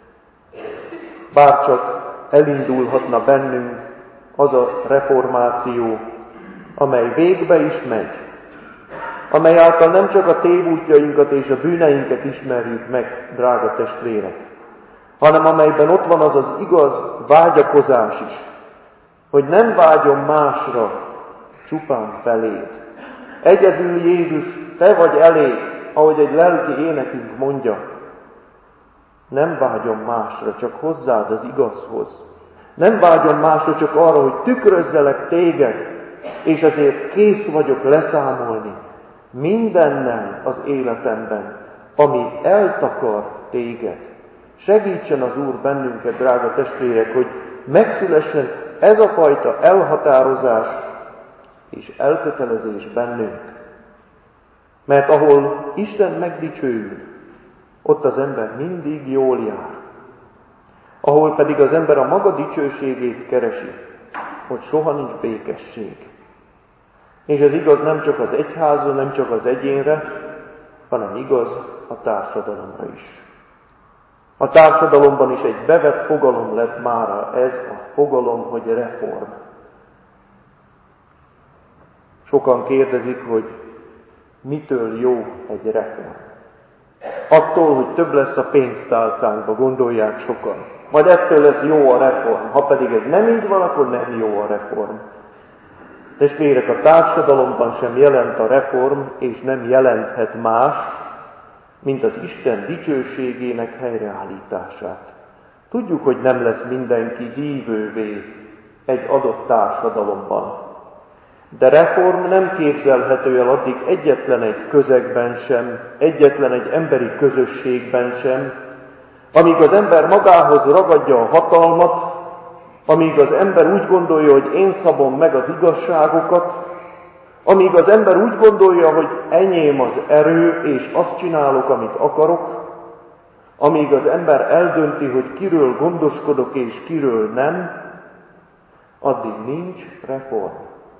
Bárcsak elindulhatna bennünk az a reformáció, amely végbe is megy, amely által nem csak a tévútjainkat és a bűneinket ismerjük meg, drága testvérek, hanem amelyben ott van az az igaz vágyakozás is, hogy nem vágyom másra, csupán feléd. Egyedül Jézus, te vagy elég, ahogy egy lelki énekünk mondja. Nem vágyom másra, csak hozzád az igazhoz. Nem vágyom másra, csak arra, hogy tükrözzelek téged, és ezért kész vagyok leszámolni mindennel az életemben, ami eltakar téged. Segítsen az Úr bennünket, drága testvérek, hogy megszülessen ez a fajta elhatározás és elkötelezés bennünk. Mert ahol Isten megdicsőül, ott az ember mindig jól jár. Ahol pedig az ember a maga dicsőségét keresi, ott soha nincs békesség. És ez igaz nem csak az egyházra, nem csak az egyénre, hanem igaz a társadalomra is. A társadalomban is egy bevett fogalom lett mára ez a fogalom, hogy reform. Sokan kérdezik, hogy mitől jó egy reform. Attól, hogy több lesz a pénztálcánkba, gondolják sokan. Majd ettől lesz jó a reform. Ha pedig ez nem így van, akkor nem jó a reform. Testvérek, a társadalomban sem jelent a reform, és nem jelenthet más, mint az Isten dicsőségének helyreállítását. Tudjuk, hogy nem lesz mindenki hívővé egy adott társadalomban. De reform nem képzelhető el addig egyetlen egy közegben sem, egyetlen egy emberi közösségben sem, amíg az ember magához ragadja a hatalmat, amíg az ember úgy gondolja, hogy én szabom meg az igazságokat, amíg az ember úgy gondolja, hogy enyém az erő, és azt csinálok, amit akarok, amíg az ember eldönti, hogy kiről gondoskodok, és kiről nem, addig nincs reform.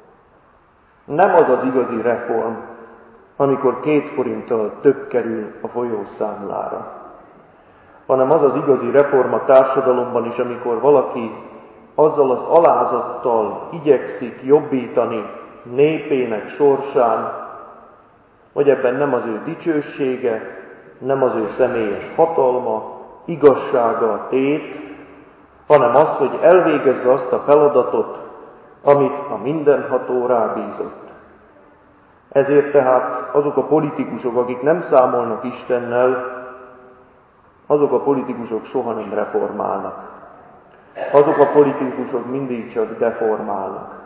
Nem az az igazi reform, amikor két forinttal több kerül a folyószámlára, hanem az az igazi reform a társadalomban is, amikor valaki azzal az alázattal igyekszik jobbítani népének sorsán, hogy ebben nem az ő dicsősége, nem az ő személyes hatalma, igazsága a tét, hanem az, hogy elvégezze azt a feladatot, amit a mindenható rábízott. Ezért tehát azok a politikusok, akik nem számolnak Istennel, azok a politikusok soha nem reformálnak. Azok a politikusok mindig csak deformálnak.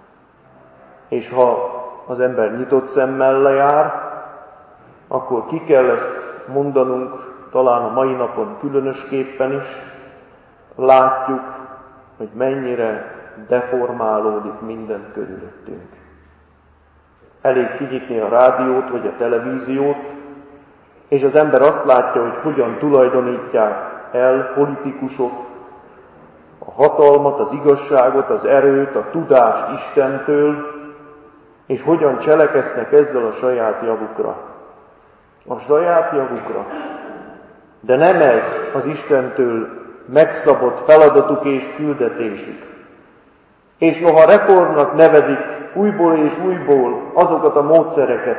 És ha az ember nyitott szemmel lejár, akkor ki kell ezt mondanunk, talán a mai napon különösképpen is, látjuk, hogy mennyire deformálódik minden körülöttünk. Elég kinyitni a rádiót vagy a televíziót, és az ember azt látja, hogy hogyan tulajdonítják el politikusok a hatalmat, az igazságot, az erőt, a tudást Istentől, és hogyan cselekednek ezzel a saját javukra. A saját javukra. De nem ez az Istentől megszabott feladatuk és küldetésük. És noha reformnak nevezik újból és újból azokat a módszereket,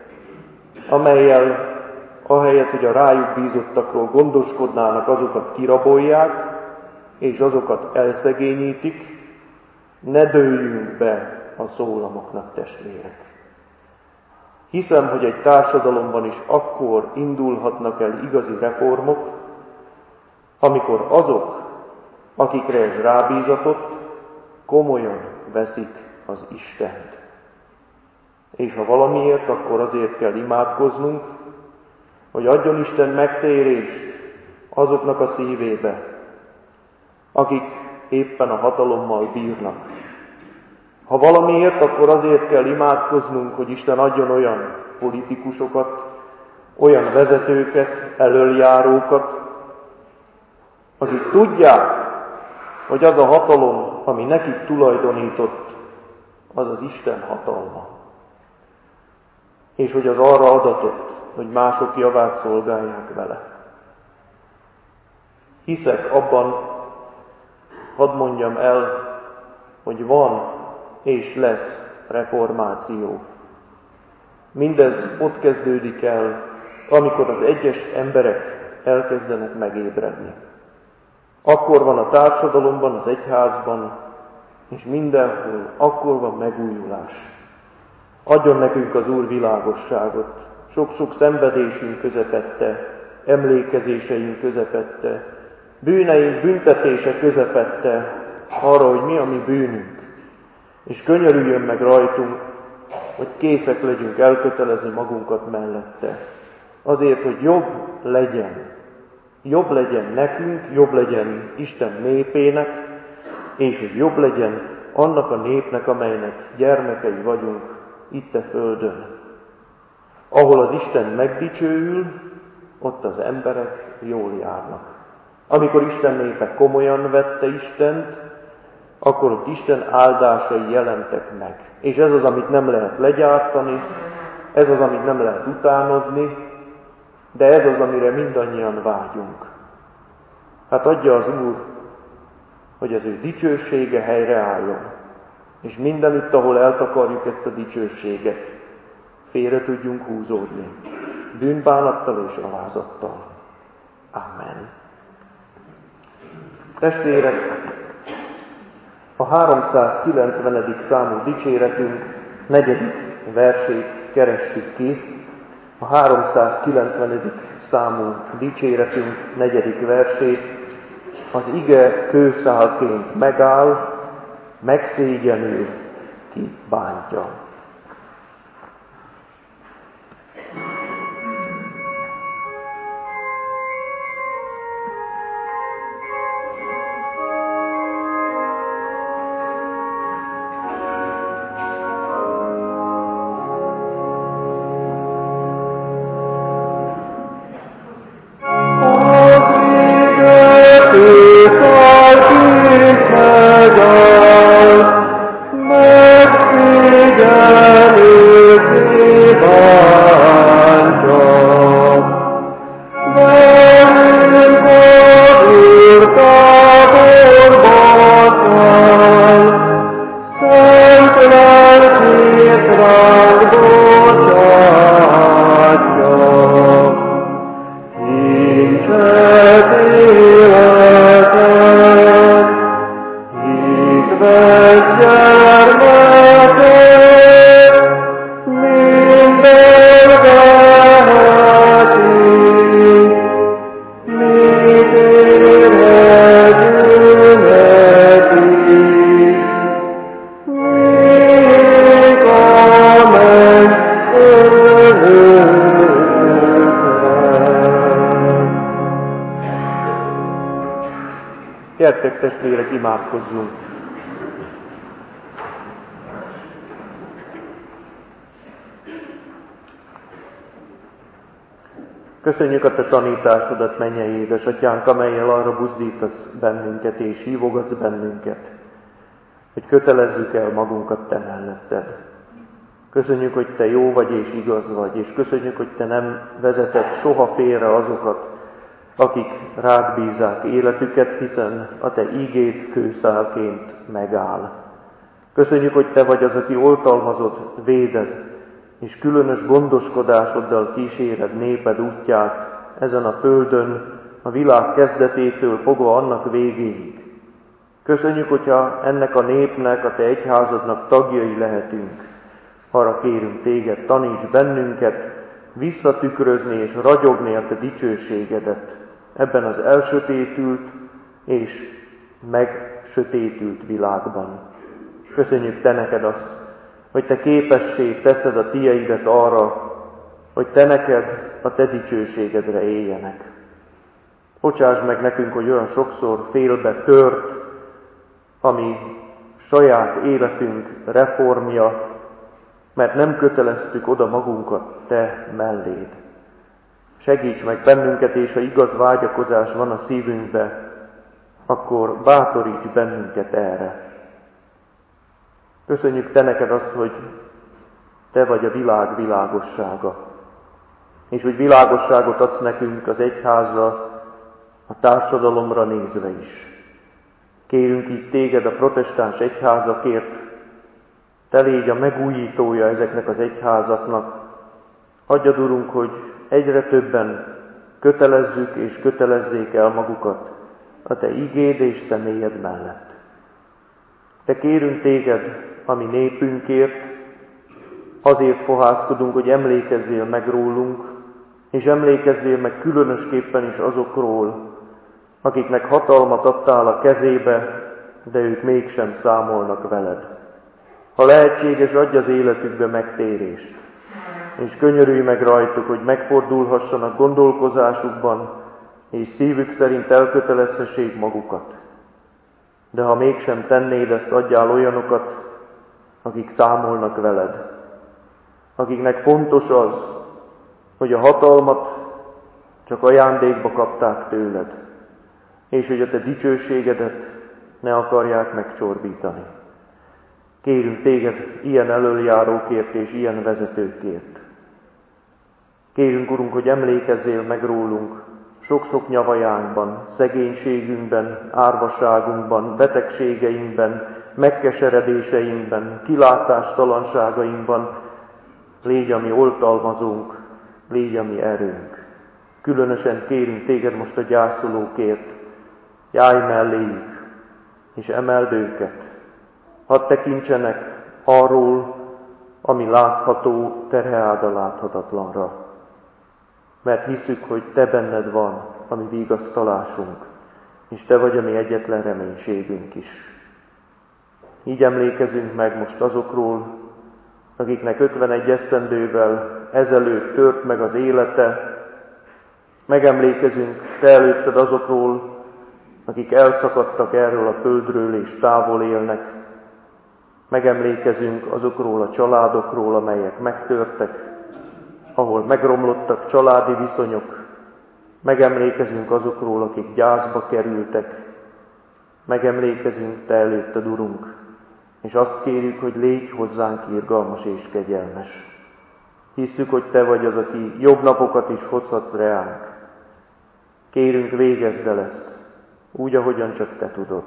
amellyel ahelyett, hogy a rájuk bízottakról gondoskodnának, azokat kirabolják, és azokat elszegényítik, ne dőljünk be a szólamoknak, testvérek. Hiszem, hogy egy társadalomban is akkor indulhatnak el igazi reformok, amikor azok, akikre ez rábízatott, komolyan veszik az Istent. És ha valamiért, akkor azért kell imádkoznunk, hogy adjon Isten megtérést azoknak a szívébe, akik éppen a hatalommal bírnak. Ha valamiért, akkor azért kell imádkoznunk, hogy Isten adjon olyan politikusokat, olyan vezetőket, elöljárókat, akik tudják, hogy az a hatalom, ami nekik tulajdonított, az az Isten hatalma. És hogy az arra adatott, hogy mások javát szolgálják vele. Hiszek abban, hadd mondjam el, hogy van és lesz reformáció. Mindez ott kezdődik el, amikor az egyes emberek elkezdenek megébredni. Akkor van a társadalomban, az egyházban, és mindenhol akkor van megújulás. Adjon nekünk az Úr világosságot, sok-sok szenvedésünk közepette, emlékezéseink közepette, bűneink büntetése közepette arra, hogy mi a mi bűnünk. És könyörüljön meg rajtunk, hogy készek legyünk elkötelezni magunkat mellette. Azért, hogy jobb legyen. Jobb legyen nekünk, jobb legyen Isten népének, és hogy jobb legyen annak a népnek, amelynek gyermekei vagyunk itt a földön. Ahol az Isten megdicsőül, ott az emberek jól járnak. Amikor Isten népe komolyan vette Istent, akkor ott Isten áldásai jelentek meg. És ez az, amit nem lehet legyártani, ez az, amit nem lehet utánozni, de ez az, amire mindannyian vágyunk. Hát adja az Úr, hogy az ő dicsősége helyreálljon, és mindenütt, ahol eltakarjuk ezt a dicsőséget, félre tudjunk húzódni, bűnbánattal és alázattal. Amen. Testvérek, a háromszázkilencvenedik számú dicséretünk negyedik versét keressük ki. A háromszázkilencvenedik számú dicséretünk negyedik versét: az ige kőszálként megáll, megszégyenül, ki bántja. Gyertek, testvérek, imádkozzunk! Köszönjük a Te tanításodat, mennyei édesatyánk, amellyel arra buzdítasz bennünket és hívogatsz bennünket, hogy kötelezzük el magunkat Te melletted. Köszönjük, hogy Te jó vagy és igaz vagy, és köszönjük, hogy Te nem vezeted soha félre azokat, akik rád bízzák életüket, hiszen a Te ígéd kőszálként megáll. Köszönjük, hogy Te vagy az, aki oltalmazod, véded, és különös gondoskodásoddal kíséred néped útját ezen a földön, a világ kezdetétől fogva annak végéig. Köszönjük, hogyha ennek a népnek, a Te egyházadnak tagjai lehetünk. Arra kérünk Téged, taníts bennünket visszatükrözni és ragyogni a Te dicsőségedet ebben az elsötétült és megsötétült világban. Köszönjük Te neked azt, hogy Te képessé teszed a tieidet arra, hogy Te neked a Te dicsőségedre éljenek. Bocsáss meg nekünk, hogy olyan sokszor félbe tört a mi saját életünk reformja, mert nem köteleztük oda magunkat Te melléd. Segíts meg bennünket, és ha igaz vágyakozás van a szívünkbe, akkor bátoríts bennünket erre. Köszönjük Te neked azt, hogy Te vagy a világ világossága, és hogy világosságot adsz nekünk az egyházra, a társadalomra nézve is. Kérünk így Téged a protestáns egyházakért, Te légy a megújítója ezeknek az egyházaknak. Adjad, Urunk, hogy egyre többen kötelezzük és kötelezzék el magukat a Te igéd és személyed mellett. Te kérünk Téged a mi népünkért, azért fohászkodunk, hogy emlékezzél meg rólunk, és emlékezzél meg különösképpen is azokról, akiknek hatalmat adtál a kezébe, de ők mégsem számolnak veled. Ha lehetséges, adj az életükbe megtérést, és könyörülj meg rajtuk, hogy megfordulhassanak gondolkozásukban, és szívük szerint elkötelezhessék magukat. De ha mégsem tennéd ezt, adjál olyanokat, akik számolnak veled, akiknek fontos az, hogy a hatalmat csak ajándékba kapták tőled, és hogy a te dicsőségedet ne akarják megcsorbítani. Kérünk téged ilyen elöljárókért és ilyen vezetőkért. Kérünk, Urunk, hogy emlékezzél meg rólunk sok-sok nyavajánkban, szegénységünkben, árvaságunkban, betegségeinkben, megkeseredéseinkben, kilátástalanságainkban. Légy a mi oltalmazónk, légy a mi erőnk. Különösen kérünk téged most a gyászolókért, járj melléjük, és emeld őket. Hadd tekintsenek arról, ami látható, terheáld a láthatatlanra. Mert hiszük, hogy te benned van a mi vigasztalásunk, és te vagy a mi egyetlen reménységünk is. Így emlékezünk meg most azokról, akiknek ötvenegy esztendővel ezelőtt tört meg az élete. Megemlékezünk te előtted azokról, akik elszakadtak erről a földről és távol élnek. Megemlékezünk azokról a családokról, amelyek megtörtek, ahol megromlottak családi viszonyok. Megemlékezünk azokról, akik gyászba kerültek. Megemlékezünk te előtted, Urunk, és azt kérjük, hogy légy hozzánk irgalmas és kegyelmes. Hisszük, hogy te vagy az, aki jobb napokat is hozhatsz reánk. Kérünk, végezd el ezt, úgy, ahogyan csak te tudod.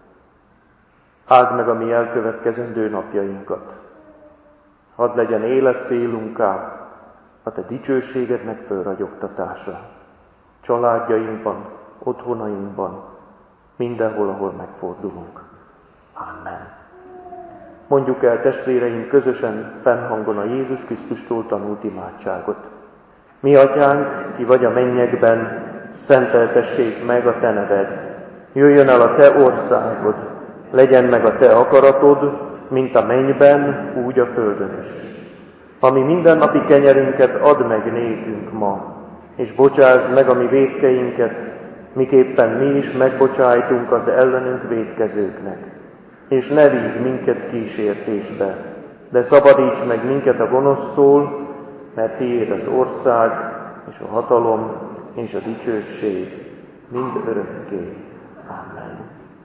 Áld meg a mi elkövetkezendő napjainkat. Hadd legyen élet célunká a te dicsőségednek fölragyogtatása. Családjainkban, otthonainkban, mindenhol, ahol megfordulunk. Amen. Mondjuk el, testvéreim, közösen fennhangon a Jézus Krisztustól tanult imádságot. Mi atyánk, ki vagy a mennyekben, szenteltessék meg a te neved. Jöjjön el a te országod, legyen meg a te akaratod, mint a mennyben, úgy a földön is. Ami mindennapi kenyerünket add meg nékünk ma, és bocsásd meg a mi vétkeinket, miképpen mi is megbocsájtunk az ellenünk vétkezőknek. És ne vigy minket kísértésbe, de szabadíts meg minket a gonosztól, mert tiéd az ország, és a hatalom, és a dicsőség mind örökké. Amen.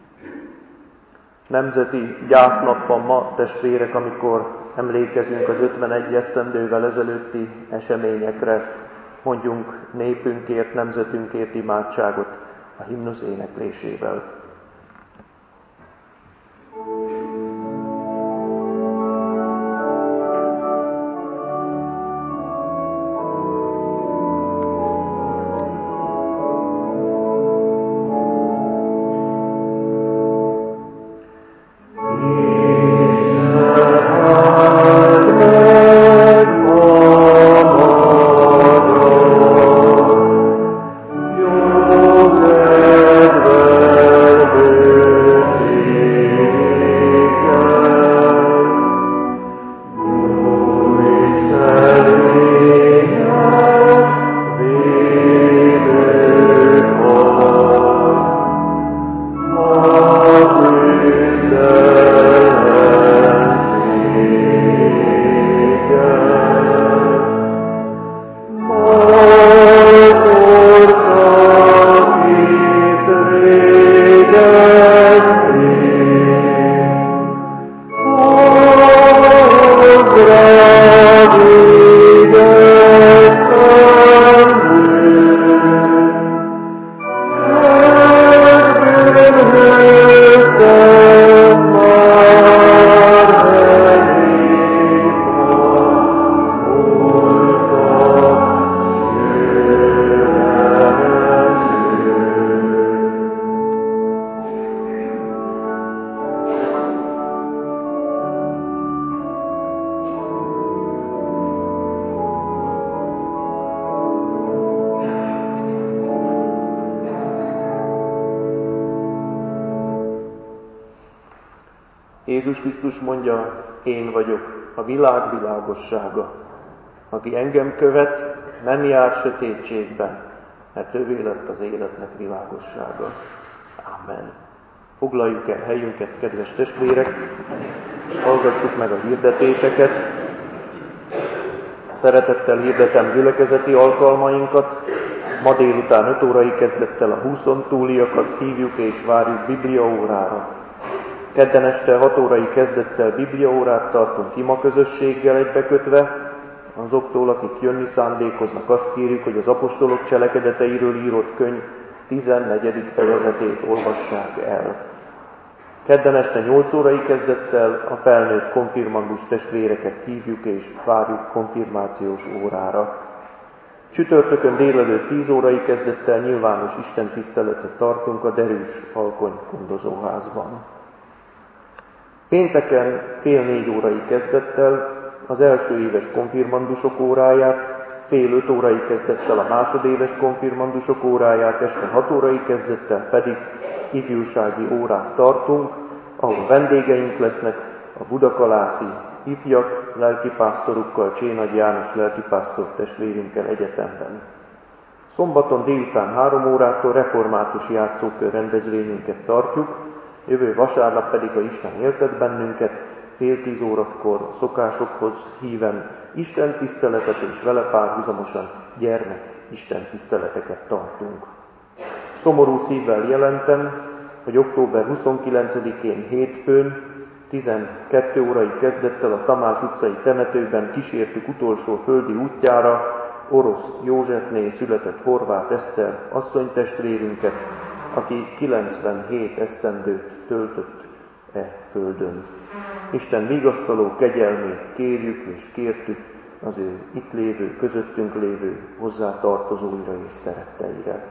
Nemzeti gyásznap van ma, testvérek, amikor emlékezünk az ötvenegy esztendővel ezelőtti eseményekre, mondjunk népünkért, nemzetünkért imádságot a himnusz éneklésével. Jézus Krisztus mondja, én vagyok a világ világossága. Aki engem követ, nem jár sötétségben, mert ővé lett az életnek világossága. Amen. Foglaljuk el helyünket, kedves testvérek, és hallgassuk meg a hirdetéseket. Szeretettel hirdetem gyülekezeti alkalmainkat. Ma délután öt órai kezdettel a húszon túliakat hívjuk és várjuk bibliaórára. Kedden este hat órai kezdettel bibliaórát tartunk ima közösséggel egybekötve. Azoktól, akik jönni szándékoznak, azt kérjük, hogy az apostolok cselekedeteiről írott könyv tizennegyedik fejezetét olvassák el. Kedden este nyolc órai kezdettel a felnőtt konfirmandus testvéreket hívjuk és várjuk konfirmációs órára. Csütörtökön délelőtt tíz órai kezdettel nyilvános istentiszteletet tartunk a Derűs Alkony gondozóházban. Pénteken fél négy órai kezdettel az első éves konfirmandusok óráját, fél öt órai kezdettel a másodéves konfirmandusok óráját, este hat órai kezdettel pedig ifjúsági órát tartunk, ahol vendégeink lesznek a budakalászi ifjak lelkipásztorukkal, Csénagy János lelkipásztor testvérünkkel egyetemben. Szombaton délután három órától református játszókör rendezvényünket tartjuk, jövő vasárnap pedig a Isten éltet bennünket, fél tíz órakor szokásokhoz híven Isten tiszteletet, és vele párhuzamosan gyermek Isten tiszteleteket tartunk. Szomorú szívvel jelentem, hogy október huszonkilencedikén hétfőn tizenkét órai kezdettel a Tamás utcai temetőben kísértük utolsó földi útjára Orosz Józsefné született Horváth Eszter asszonytestvérünket, aki kilencvenhét esztendőt töltött e földön. Isten vigasztaló kegyelmét kérjük és kértük az ő itt lévő, közöttünk lévő hozzátartozóira és szeretteire.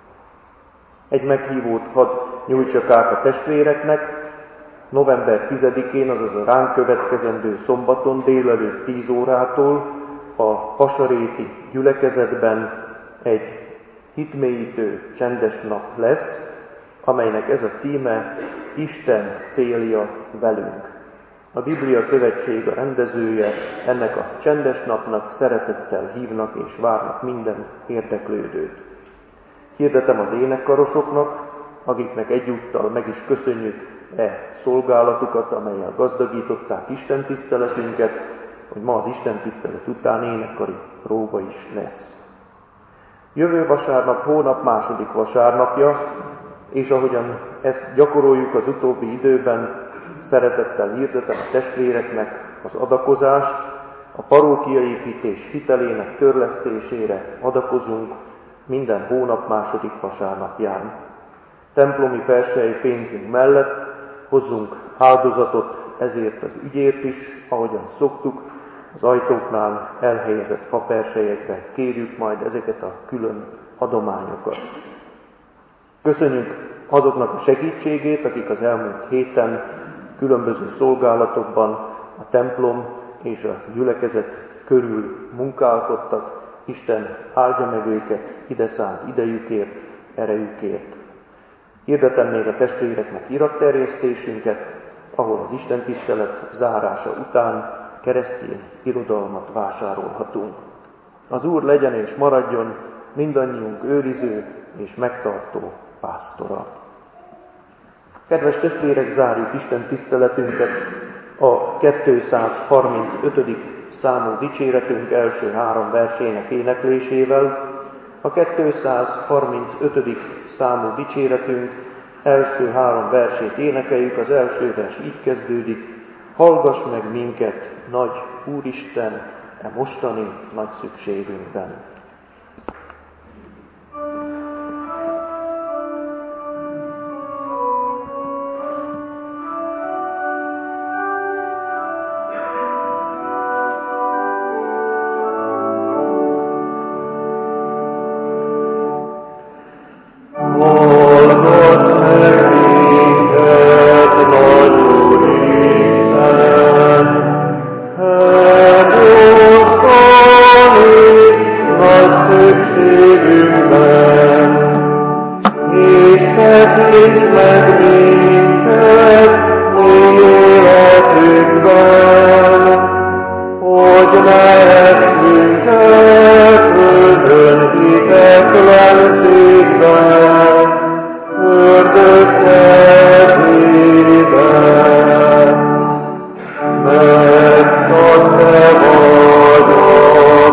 Egy meghívót hadd nyújtsak át a testvéreknek. November tizedikén, azaz a ránk következendő szombaton délelőtt tíz órától a Pasaréti gyülekezetben egy hitmélyítő csendes nap lesz, amelynek ez a címe Isten célja velünk. A Biblia Szövetség a rendezője, ennek a csendes napnak szeretettel hívnak és várnak minden érdeklődőt. Hirdetem az énekkarosoknak, akiknek egyúttal meg is köszönjük e szolgálatukat, amellyel gazdagították Isten tiszteletünket, hogy ma az Isten tisztelet után énekkari próba is lesz. Jövő vasárnap hónap második vasárnapja, és ahogyan ezt gyakoroljuk az utóbbi időben, szeretettel hirdetem a testvéreknek az adakozást, a parókiaépítés hitelének törlesztésére adakozunk minden hónap második vasárnapján. Templomi persely pénzünk mellett hozzunk áldozatot ezért az ügyért is, ahogyan szoktuk, az ajtóknál elhelyezett faperselyekbe kérjük majd ezeket a külön adományokat. Köszönjük azoknak a segítségét, akik az elmúlt héten különböző szolgálatokban a templom és a gyülekezet körül munkálkodtak. Isten áldja meg őket ide szánt idejükért, erejükért. Hirdetem még a testvéreknek iratterjesztésünket, ahol az Isten tisztelet zárása után keresztény irodalmat vásárolhatunk. Az Úr legyen és maradjon mindannyiunk őriző és megtartó pásztora. Kedves testvérek, zárjuk Isten tiszteletünket a kétszázharmincötödik számú dicséretünk első három versének éneklésével. A kétszázharmincötödik számú dicséretünk első három versét énekeljük, az első vers így kezdődik: hallgass meg minket, nagy Úristen, e mostani nagy szükségünkben. Mert a te vagy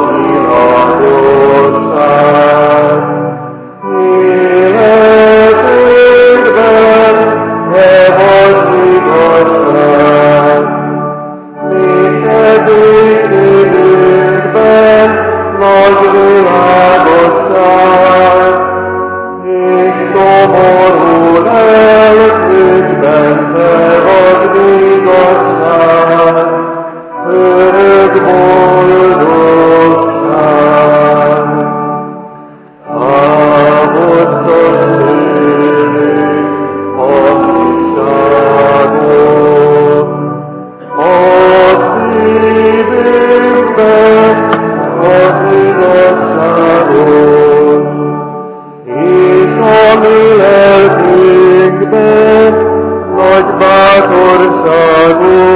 Maradó